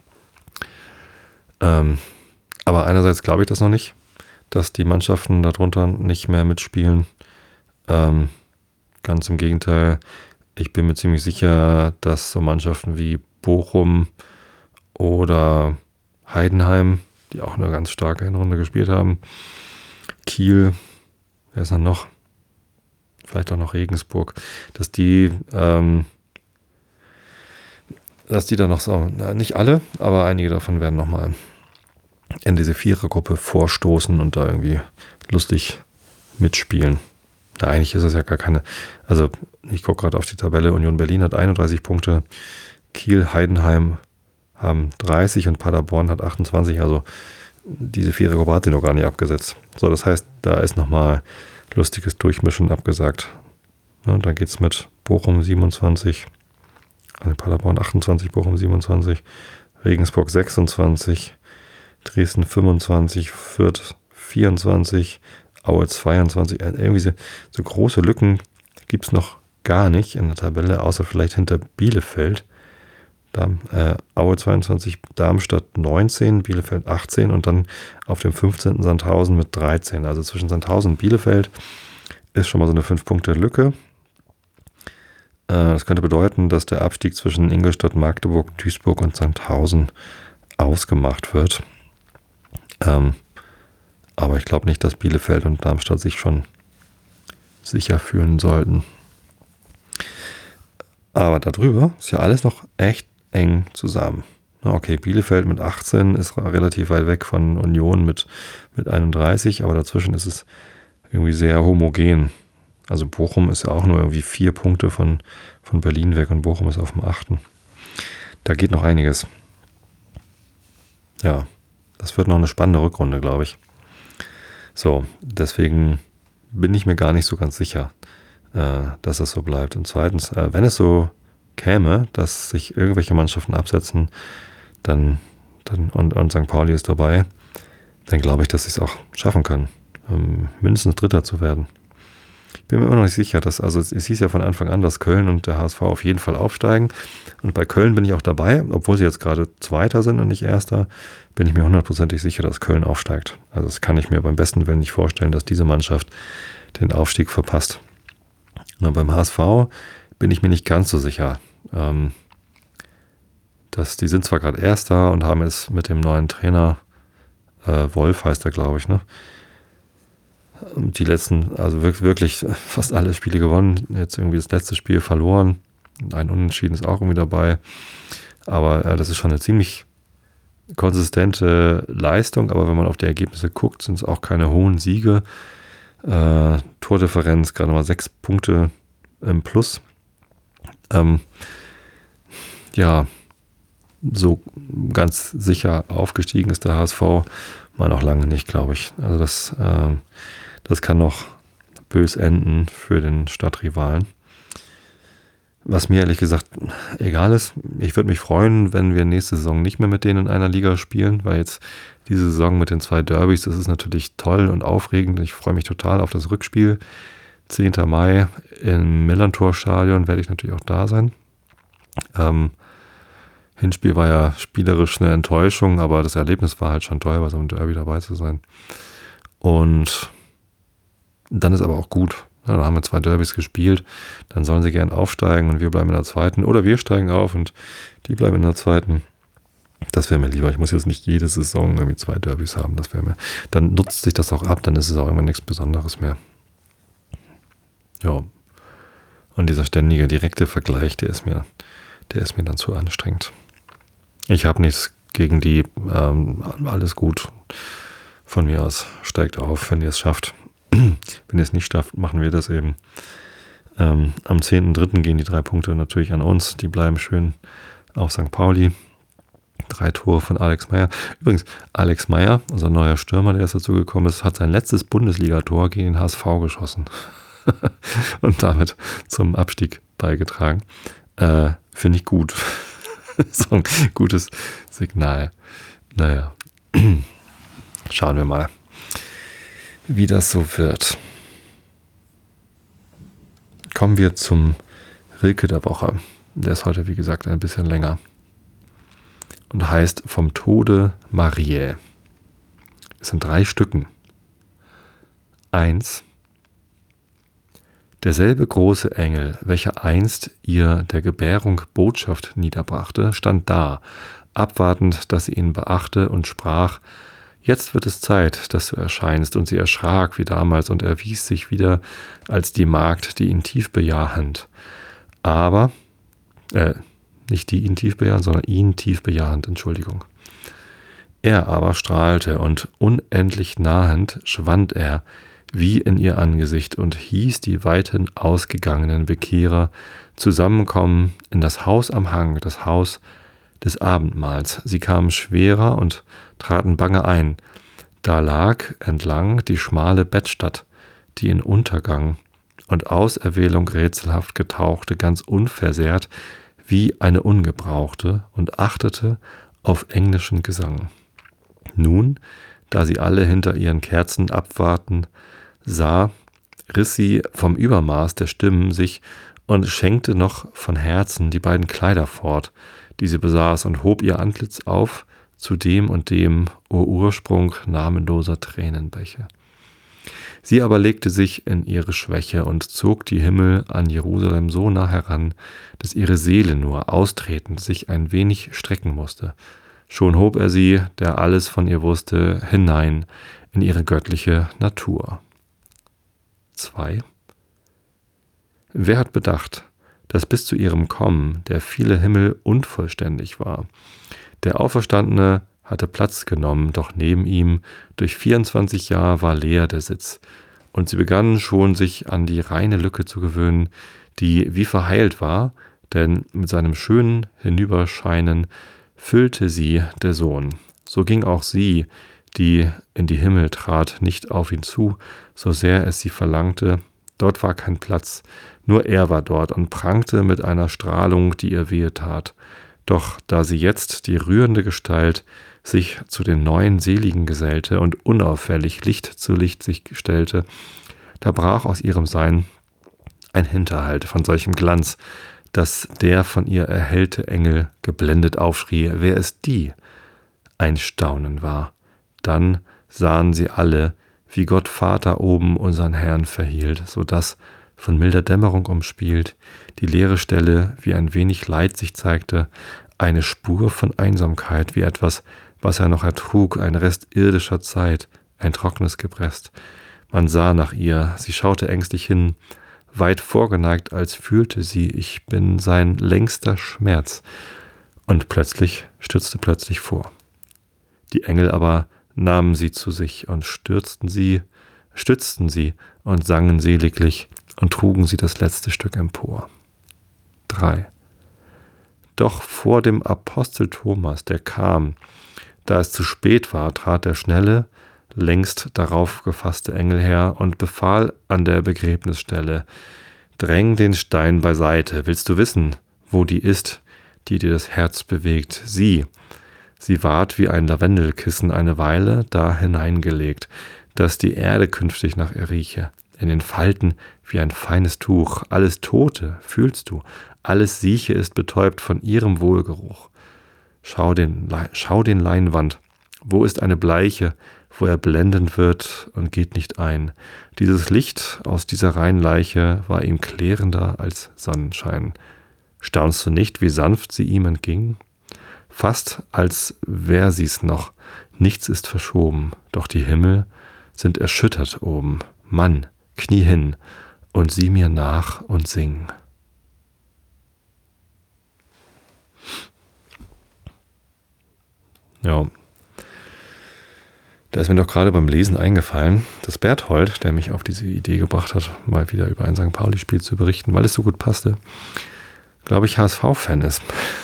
Ähm, aber einerseits glaube ich das noch nicht, dass die Mannschaften darunter nicht mehr mitspielen. Ähm, ganz im Gegenteil, Ich bin mir ziemlich sicher, dass so Mannschaften wie Bochum oder Heidenheim, die auch eine ganz starke Hinrunde gespielt haben, Kiel, wer ist dann noch? Vielleicht auch noch Regensburg, dass die, ähm, dass die da noch so, na, nicht alle, aber einige davon werden nochmal in diese Vierergruppe vorstoßen und da irgendwie lustig mitspielen. Na, eigentlich ist es ja gar keine, also ich gucke gerade auf die Tabelle, Union Berlin hat einunddreißig Punkte, Kiel, Heidenheim haben dreißig und Paderborn hat achtundzwanzig, also diese Vierergruppe hat sie noch gar nicht abgesetzt. So, das heißt, da ist nochmal lustiges Durchmischen abgesagt. Ja, dann geht es mit Bochum siebenundzwanzig, also Paderborn achtundzwanzig, Bochum siebenundzwanzig, Regensburg sechsundzwanzig, Dresden fünfundzwanzig, Fürth vierundzwanzig, Aue zweiundzwanzig. Irgendwie so, so große Lücken gibt es noch gar nicht in der Tabelle, außer vielleicht hinter Bielefeld. Darm, äh, Aue zweiundzwanzig, Darmstadt neunzehn, Bielefeld achtzehn und dann auf dem fünfzehnten Sandhausen mit dreizehn. Also zwischen Sandhausen und Bielefeld ist schon mal so eine fünf Punkte Lücke. Äh, das könnte bedeuten, dass der Abstieg zwischen Ingolstadt, Magdeburg, Duisburg und Sandhausen ausgemacht wird. Ähm, aber ich glaube nicht, dass Bielefeld und Darmstadt sich schon sicher fühlen sollten. Aber darüber ist ja alles noch echt eng zusammen. Okay, Bielefeld mit achtzehn ist relativ weit weg von Union mit, mit einunddreißig, aber dazwischen ist es irgendwie sehr homogen. Also Bochum ist ja auch nur irgendwie vier Punkte von, von Berlin weg und Bochum ist auf dem achten. Da geht noch einiges. Ja, das wird noch eine spannende Rückrunde, glaube ich. So, deswegen bin ich mir gar nicht so ganz sicher, äh, dass es so bleibt. Und zweitens, äh, wenn es so käme, dass sich irgendwelche Mannschaften absetzen, dann, dann und, und Sankt Pauli ist dabei, dann glaube ich, dass sie es auch schaffen können, ähm, mindestens Dritter zu werden. Ich bin mir immer noch nicht sicher, dass, also es, es hieß ja von Anfang an, dass Köln und der H S V auf jeden Fall aufsteigen. Und bei Köln bin ich auch dabei, obwohl sie jetzt gerade Zweiter sind und nicht Erster, bin ich mir hundertprozentig sicher, dass Köln aufsteigt. Also das kann ich mir beim besten Willen nicht vorstellen, dass diese Mannschaft den Aufstieg verpasst. Und beim H S V bin ich mir nicht ganz so sicher. Ähm, dass die sind zwar gerade Erster und haben jetzt mit dem neuen Trainer, äh, Wolf heißt er, glaube ich, ne? Die letzten, also wirklich fast alle Spiele gewonnen. Jetzt irgendwie das letzte Spiel verloren. Ein Unentschieden ist auch irgendwie dabei. Aber äh, das ist schon eine ziemlich konsistente Leistung. Aber wenn man auf die Ergebnisse guckt, sind es auch keine hohen Siege. Äh, Tordifferenz gerade mal sechs Punkte im Plus. Ähm, ja, so ganz sicher aufgestiegen ist der H S V mal noch lange nicht, glaube ich. Also das, äh, das kann noch bös enden für den Stadtrivalen. Was mir ehrlich gesagt egal ist. Ich würde mich freuen, wenn wir nächste Saison nicht mehr mit denen in einer Liga spielen, weil jetzt diese Saison mit den zwei Derbys, das ist natürlich toll und aufregend. Ich freue mich total auf das Rückspiel. zehnten Mai im Millantor-Stadion werde ich natürlich auch da sein. Ähm, Hinspiel war ja spielerisch eine Enttäuschung, aber das Erlebnis war halt schon toll, bei so einem Derby dabei zu sein. Und dann ist aber auch gut. Ja, da haben wir zwei Derbys gespielt. Dann sollen sie gern aufsteigen und wir bleiben in der zweiten. Oder wir steigen auf und die bleiben in der zweiten. Das wäre mir lieber. Ich muss jetzt nicht jede Saison irgendwie zwei Derbys haben. Das wäre mir. Dann nutzt sich das auch ab. Dann ist es auch irgendwann nichts Besonderes mehr. Ja. Und dieser ständige direkte Vergleich, der ist mir, der ist mir dann zu anstrengend. Ich habe nichts gegen die. Ähm, alles gut. Von mir aus steigt auf, wenn ihr es schafft. Wenn ihr es nicht schafft, machen wir das eben. Ähm, am zehnten dritten gehen die drei Punkte natürlich an uns. Die bleiben schön auf Sankt Pauli. Drei Tore von Alex Meyer. Übrigens, Alex Meyer, unser neuer Stürmer, der jetzt dazu gekommen ist, hat sein letztes Bundesligator gegen den H S V geschossen. Und damit zum Abstieg beigetragen. Äh, Finde ich gut. So ein gutes Signal. Naja. Schauen wir mal, wie das so wird. Kommen wir zum Rilke der Woche. Der ist heute, wie gesagt, ein bisschen länger. Und heißt Vom Tode Mariä. Es sind drei Stücken. Eins. Derselbe große Engel, welcher einst ihr der Gebärung Botschaft niederbrachte, stand da, abwartend, dass sie ihn beachte, und sprach: Jetzt wird es Zeit, dass du erscheinst. Und sie erschrak wie damals und erwies sich wieder als die Magd, die ihn tief bejahend. Aber, äh, nicht die ihn tief bejahend, sondern ihn tief bejahend, Entschuldigung. Er aber strahlte, und unendlich nahend schwand er wie in ihr Angesicht und hieß die weiten ausgegangenen Bekehrer zusammenkommen in das Haus am Hang, das Haus des Abendmahls. Sie kamen schwerer und traten bange ein. Da lag entlang die schmale Bettstatt, die in Untergang und Auserwählung rätselhaft getauchte, ganz unversehrt wie eine Ungebrauchte, und achtete auf englischen Gesang. Nun, da sie alle hinter ihren Kerzen abwarten sah, riss sie vom Übermaß der Stimmen sich und schenkte noch von Herzen die beiden Kleider fort, die sie besaß, und hob ihr Antlitz auf zu dem und dem, o Ursprung namenloser Tränenbäche. Sie aber legte sich in ihre Schwäche und zog die Himmel an Jerusalem so nah heran, dass ihre Seele nur austretend sich ein wenig strecken musste. Schon hob er sie, der alles von ihr wusste, hinein in ihre göttliche Natur. zwei. Wer hat bedacht, dass bis zu ihrem Kommen der viele Himmel unvollständig war? Der Auferstandene hatte Platz genommen, doch neben ihm durch vierundzwanzig Jahre war leer der Sitz, und sie begannen schon sich an die reine Lücke zu gewöhnen, die wie verheilt war, denn mit seinem schönen Hinüberscheinen füllte sie der Sohn. So ging auch sie, die in die Himmel trat, nicht auf ihn zu, so sehr es sie verlangte. Dort war kein Platz, nur er war dort und prangte mit einer Strahlung, die ihr wehe tat. Doch da sie jetzt die rührende Gestalt sich zu den neuen Seligen gesellte und unauffällig Licht zu Licht sich stellte, da brach aus ihrem Sein ein Hinterhalt von solchem Glanz, dass der von ihr erhellte Engel geblendet aufschrie: Wer ist die? Ein Staunen war. Dann sahen sie alle, wie Gott Vater oben unseren Herrn verhielt, so dass, von milder Dämmerung umspielt, die leere Stelle wie ein wenig Leid sich zeigte, eine Spur von Einsamkeit, wie etwas, was er noch ertrug, ein Rest irdischer Zeit, ein trockenes Gebrest. Man sah nach ihr, sie schaute ängstlich hin, weit vorgeneigt, als fühlte sie, ich bin sein längster Schmerz, und plötzlich stürzte plötzlich vor. Die Engel aber nahmen sie zu sich und stürzten sie, stützten sie und sangen seliglich und trugen sie das letzte Stück empor. drei. Doch vor dem Apostel Thomas, der kam, da es zu spät war, trat der schnelle, längst darauf gefasste Engel her und befahl an der Begräbnisstelle: Dräng den Stein beiseite. Willst du wissen, wo die ist, die dir das Herz bewegt? Sieh, sie ward wie ein Lavendelkissen eine Weile da hineingelegt, dass die Erde künftig nach ihr rieche. In den Falten wie ein feines Tuch. Alles Tote, fühlst du, alles Sieche ist betäubt von ihrem Wohlgeruch. Schau den, schau den Leinwand. Wo ist eine Bleiche, wo er blendend wird und geht nicht ein? Dieses Licht aus dieser reinen Leiche war ihm klärender als Sonnenschein. Staunst du nicht, wie sanft sie ihm entging? Fast als wär sie's noch, nichts ist verschoben, doch die Himmel sind erschüttert oben. Mann, knie hin und sieh mir nach und sing. Ja, da ist mir doch gerade beim Lesen eingefallen, dass Berthold, der mich auf diese Idee gebracht hat, mal wieder über ein Sankt Pauli-Spiel zu berichten, weil es so gut passte, glaube ich, H S V-Fan ist.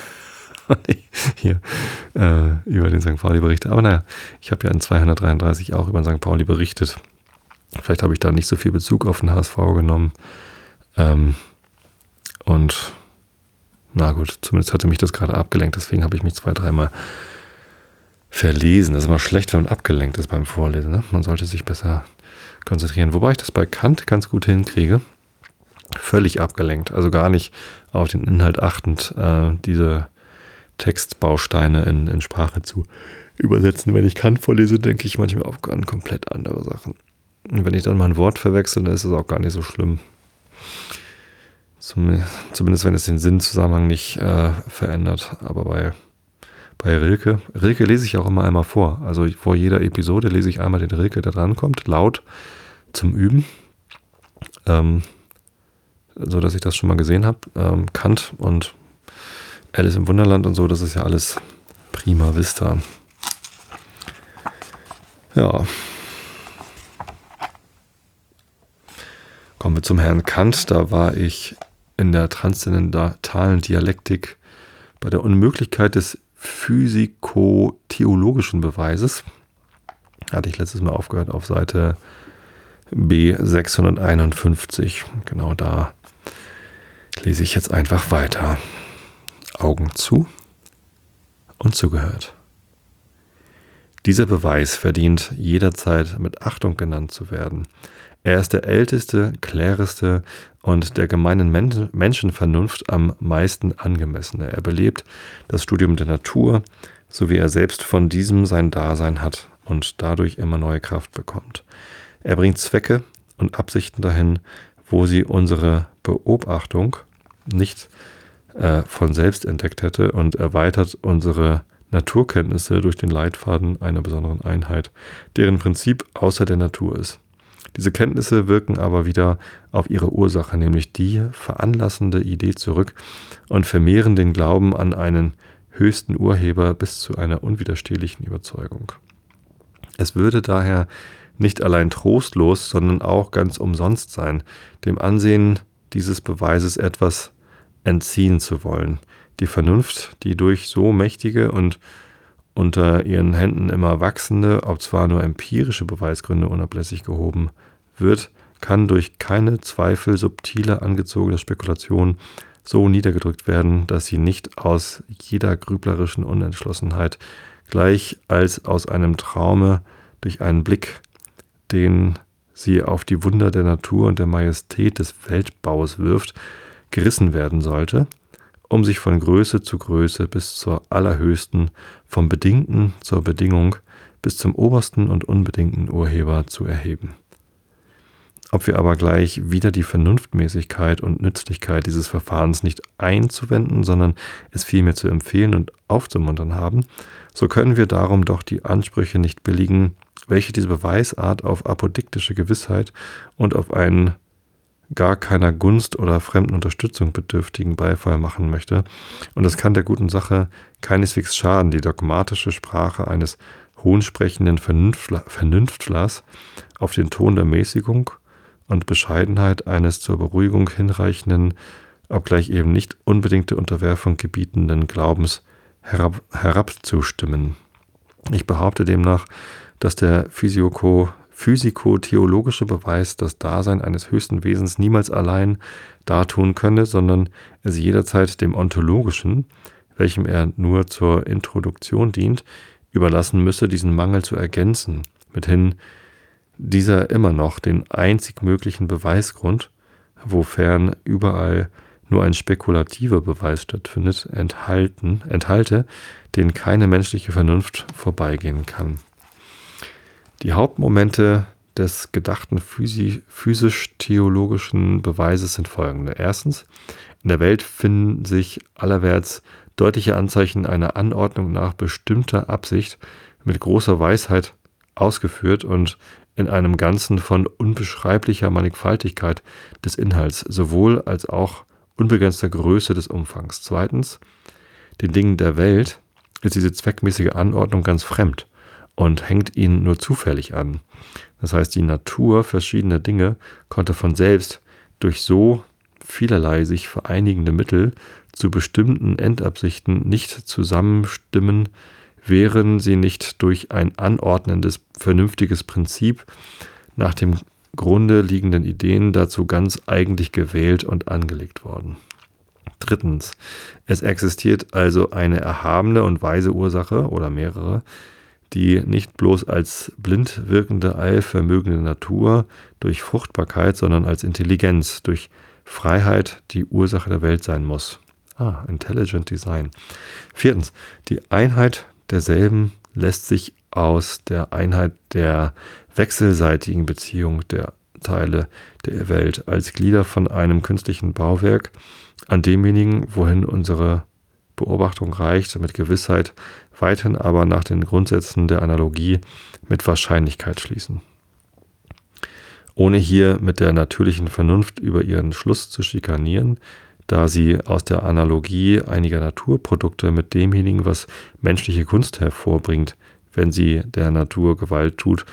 Hier äh, über den Sankt Pauli berichte. Aber naja, ich habe ja in zweihundertdreiunddreißig auch über den Sankt Pauli berichtet. Vielleicht habe ich da nicht so viel Bezug auf den H S V genommen. Ähm, und na gut, zumindest hatte mich das gerade abgelenkt. Deswegen habe ich mich zwei, dreimal verlesen. Das ist immer schlecht, wenn man abgelenkt ist beim Vorlesen. Ne? Man sollte sich besser konzentrieren. Wobei ich das bei Kant ganz gut hinkriege. Völlig abgelenkt. Also gar nicht auf den Inhalt achtend, äh, diese Textbausteine in, in Sprache zu übersetzen. Wenn ich Kant vorlese, denke ich manchmal auch an komplett andere Sachen. Und wenn ich dann mal ein Wort verwechsel, dann ist es auch gar nicht so schlimm. Zum, zumindest wenn es den Sinnzusammenhang nicht äh, verändert. Aber bei, bei Rilke, Rilke lese ich auch immer einmal vor. Also vor jeder Episode lese ich einmal den Rilke, der drankommt, laut zum Üben. Ähm, so dass ich das schon mal gesehen habe. Ähm, Kant und Alice im Wunderland und so, das ist ja alles prima vista. Ja. Kommen wir zum Herrn Kant. Da war ich in der transzendentalen Dialektik bei der Unmöglichkeit des physiko-theologischen Beweises. Hatte ich letztes Mal aufgehört auf Seite B sechshunderteinundfünfzig. Genau da lese ich jetzt einfach weiter. Augen zu und zugehört. Dieser Beweis verdient jederzeit mit Achtung genannt zu werden. Er ist der älteste, kläreste und der gemeinen Men- Menschenvernunft am meisten angemessene. Er belebt das Studium der Natur, so wie er selbst von diesem sein Dasein hat und dadurch immer neue Kraft bekommt. Er bringt Zwecke und Absichten dahin, wo sie unsere Beobachtung nicht äh, von selbst entdeckt hätte, und erweitert unsere Naturkenntnisse durch den Leitfaden einer besonderen Einheit, deren Prinzip außer der Natur ist. Diese Kenntnisse wirken aber wieder auf ihre Ursache, nämlich die veranlassende Idee zurück, und vermehren den Glauben an einen höchsten Urheber bis zu einer unwiderstehlichen Überzeugung. Es würde daher nicht allein trostlos, sondern auch ganz umsonst sein, dem Ansehen dieses Beweises etwas entziehen zu wollen. Die Vernunft, die durch so mächtige und unter ihren Händen immer wachsende, ob zwar nur empirische Beweisgründe unablässig gehoben wird, kann durch keine Zweifel subtile angezogene Spekulation so niedergedrückt werden, dass sie nicht aus jeder grüblerischen Unentschlossenheit gleich als aus einem Traume durch einen Blick, den sie auf die Wunder der Natur und der Majestät des Weltbaus wirft, gerissen werden sollte, um sich von Größe zu Größe bis zur allerhöchsten, vom Bedingten zur Bedingung bis zum obersten und unbedingten Urheber zu erheben. Ob wir aber gleich wieder die Vernunftmäßigkeit und Nützlichkeit dieses Verfahrens nicht einzuwenden, sondern es vielmehr zu empfehlen und aufzumuntern haben, so können wir darum doch die Ansprüche nicht billigen, welche diese Beweisart auf apodiktische Gewissheit und auf einen gar keiner Gunst oder fremden Unterstützung bedürftigen Beifall machen möchte. Und es kann der guten Sache keineswegs schaden, die dogmatische Sprache eines hohnsprechenden Vernünftler, Vernünftlers auf den Ton der Mäßigung und Bescheidenheit eines zur Beruhigung hinreichenden, obgleich eben nicht unbedingte Unterwerfung gebietenden Glaubens herab, herabzustimmen. Ich behaupte demnach, dass der Physioko physiko-theologische Beweis das Dasein eines höchsten Wesens niemals allein dartun könne, sondern es jederzeit dem ontologischen, welchem er nur zur Introduktion dient, überlassen müsse, diesen Mangel zu ergänzen, mithin dieser immer noch den einzig möglichen Beweisgrund, wofern überall nur ein spekulativer Beweis stattfindet, enthalten, enthalte, den keine menschliche Vernunft vorbeigehen kann. Die Hauptmomente des gedachten physi- physisch-theologischen Beweises sind folgende. Erstens, in der Welt finden sich allerwärts deutliche Anzeichen einer Anordnung nach bestimmter Absicht mit großer Weisheit ausgeführt und in einem Ganzen von unbeschreiblicher Mannigfaltigkeit des Inhalts, sowohl als auch unbegrenzter Größe des Umfangs. Zweitens, den Dingen der Welt ist diese zweckmäßige Anordnung ganz fremd und hängt ihnen nur zufällig an. Das heißt, die Natur verschiedener Dinge konnte von selbst durch so vielerlei sich vereinigende Mittel zu bestimmten Endabsichten nicht zusammenstimmen, wären sie nicht durch ein anordnendes, vernünftiges Prinzip nach dem Grunde liegenden Ideen dazu ganz eigentlich gewählt und angelegt worden. Drittens, es existiert also eine erhabene und weise Ursache oder mehrere, die nicht bloß als blind wirkende, allvermögende Natur durch Fruchtbarkeit, sondern als Intelligenz durch Freiheit die Ursache der Welt sein muss. Ah, Intelligent Design. Viertens, die Einheit derselben lässt sich aus der Einheit der wechselseitigen Beziehung der Teile der Welt als Glieder von einem künstlichen Bauwerk an demjenigen, wohin unsere Beobachtung reicht, mit Gewissheit weiterhin aber nach den Grundsätzen der Analogie mit Wahrscheinlichkeit schließen. Ohne hier mit der natürlichen Vernunft über ihren Schluss zu schikanieren, da sie aus der Analogie einiger Naturprodukte mit demjenigen, was menschliche Kunst hervorbringt, wenn sie der Natur Gewalt tut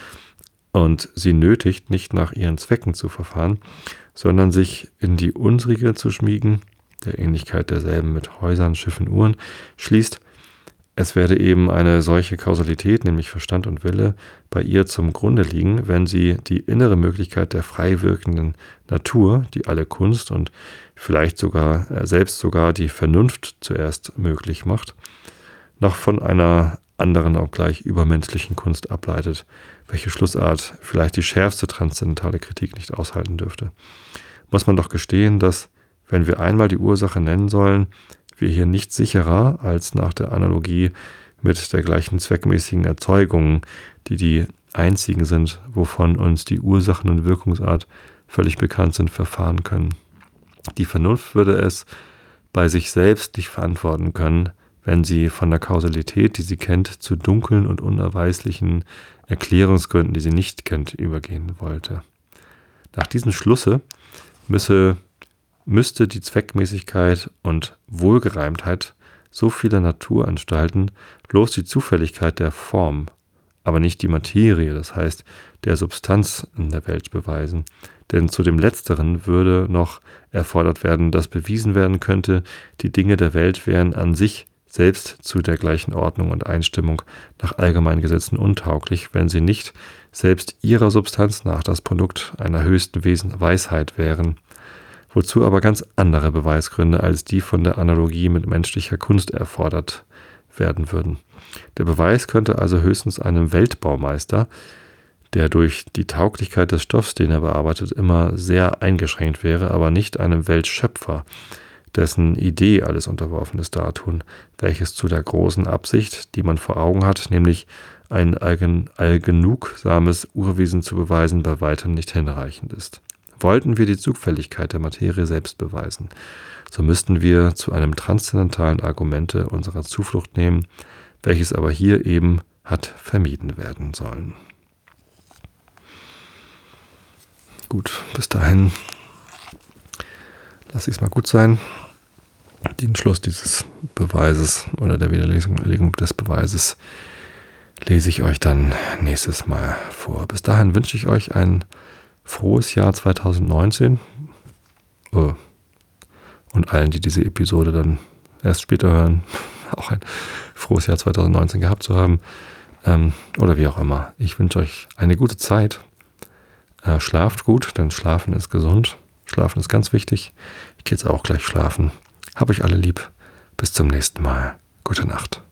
und sie nötigt, nicht nach ihren Zwecken zu verfahren, sondern sich in die unsrige zu schmiegen, der Ähnlichkeit derselben mit Häusern, Schiffen, Uhren, schließt, es werde eben eine solche Kausalität, nämlich Verstand und Wille, bei ihr zum Grunde liegen, wenn sie die innere Möglichkeit der frei wirkenden Natur, die alle Kunst und vielleicht sogar äh, selbst sogar die Vernunft zuerst möglich macht, noch von einer anderen, obgleich übermenschlichen Kunst ableitet, welche Schlussart vielleicht die schärfste transzendentale Kritik nicht aushalten dürfte. Muss man doch gestehen, dass, wenn wir einmal die Ursache nennen sollen, wir hier nicht sicherer als nach der Analogie mit der gleichen zweckmäßigen Erzeugung, die die einzigen sind, wovon uns die Ursachen und Wirkungsart völlig bekannt sind, verfahren können. Die Vernunft würde es bei sich selbst nicht verantworten können, wenn sie von der Kausalität, die sie kennt, zu dunklen und unerweislichen Erklärungsgründen, die sie nicht kennt, übergehen wollte. Nach diesem Schlusse müsse müsste die Zweckmäßigkeit und Wohlgereimtheit so vieler Naturanstalten bloß die Zufälligkeit der Form, aber nicht die Materie, das heißt der Substanz in der Welt beweisen. Denn zu dem Letzteren würde noch erfordert werden, dass bewiesen werden könnte, die Dinge der Welt wären an sich selbst zu der gleichen Ordnung und Einstimmung nach allgemeinen Gesetzen untauglich, wenn sie nicht selbst ihrer Substanz nach das Produkt einer höchsten Wesen Weisheit wären, wozu aber ganz andere Beweisgründe als die von der Analogie mit menschlicher Kunst erfordert werden würden. Der Beweis könnte also höchstens einem Weltbaumeister, der durch die Tauglichkeit des Stoffs, den er bearbeitet, immer sehr eingeschränkt wäre, aber nicht einem Weltschöpfer, dessen Idee alles unterworfen ist, dartun, welches zu der großen Absicht, die man vor Augen hat, nämlich ein allgenugsames Urwesen zu beweisen, bei weitem nicht hinreichend ist. Wollten wir die Zufälligkeit der Materie selbst beweisen, so müssten wir zu einem transzendentalen Argumente unserer Zuflucht nehmen, welches aber hier eben hat vermieden werden sollen. Gut, bis dahin lasse ich es mal gut sein. Den Schluss dieses Beweises oder der Widerlegung des Beweises lese ich euch dann nächstes Mal vor. Bis dahin wünsche ich euch ein frohes Jahr zwanzig neunzehn oh. und allen, die diese Episode dann erst später hören, auch ein frohes Jahr zwanzig neunzehn gehabt zu haben ähm, oder wie auch immer. Ich wünsche euch eine gute Zeit. Äh, schlaft gut, denn Schlafen ist gesund. Schlafen ist ganz wichtig. Ich gehe jetzt auch gleich schlafen. Hab euch alle lieb. Bis zum nächsten Mal. Gute Nacht.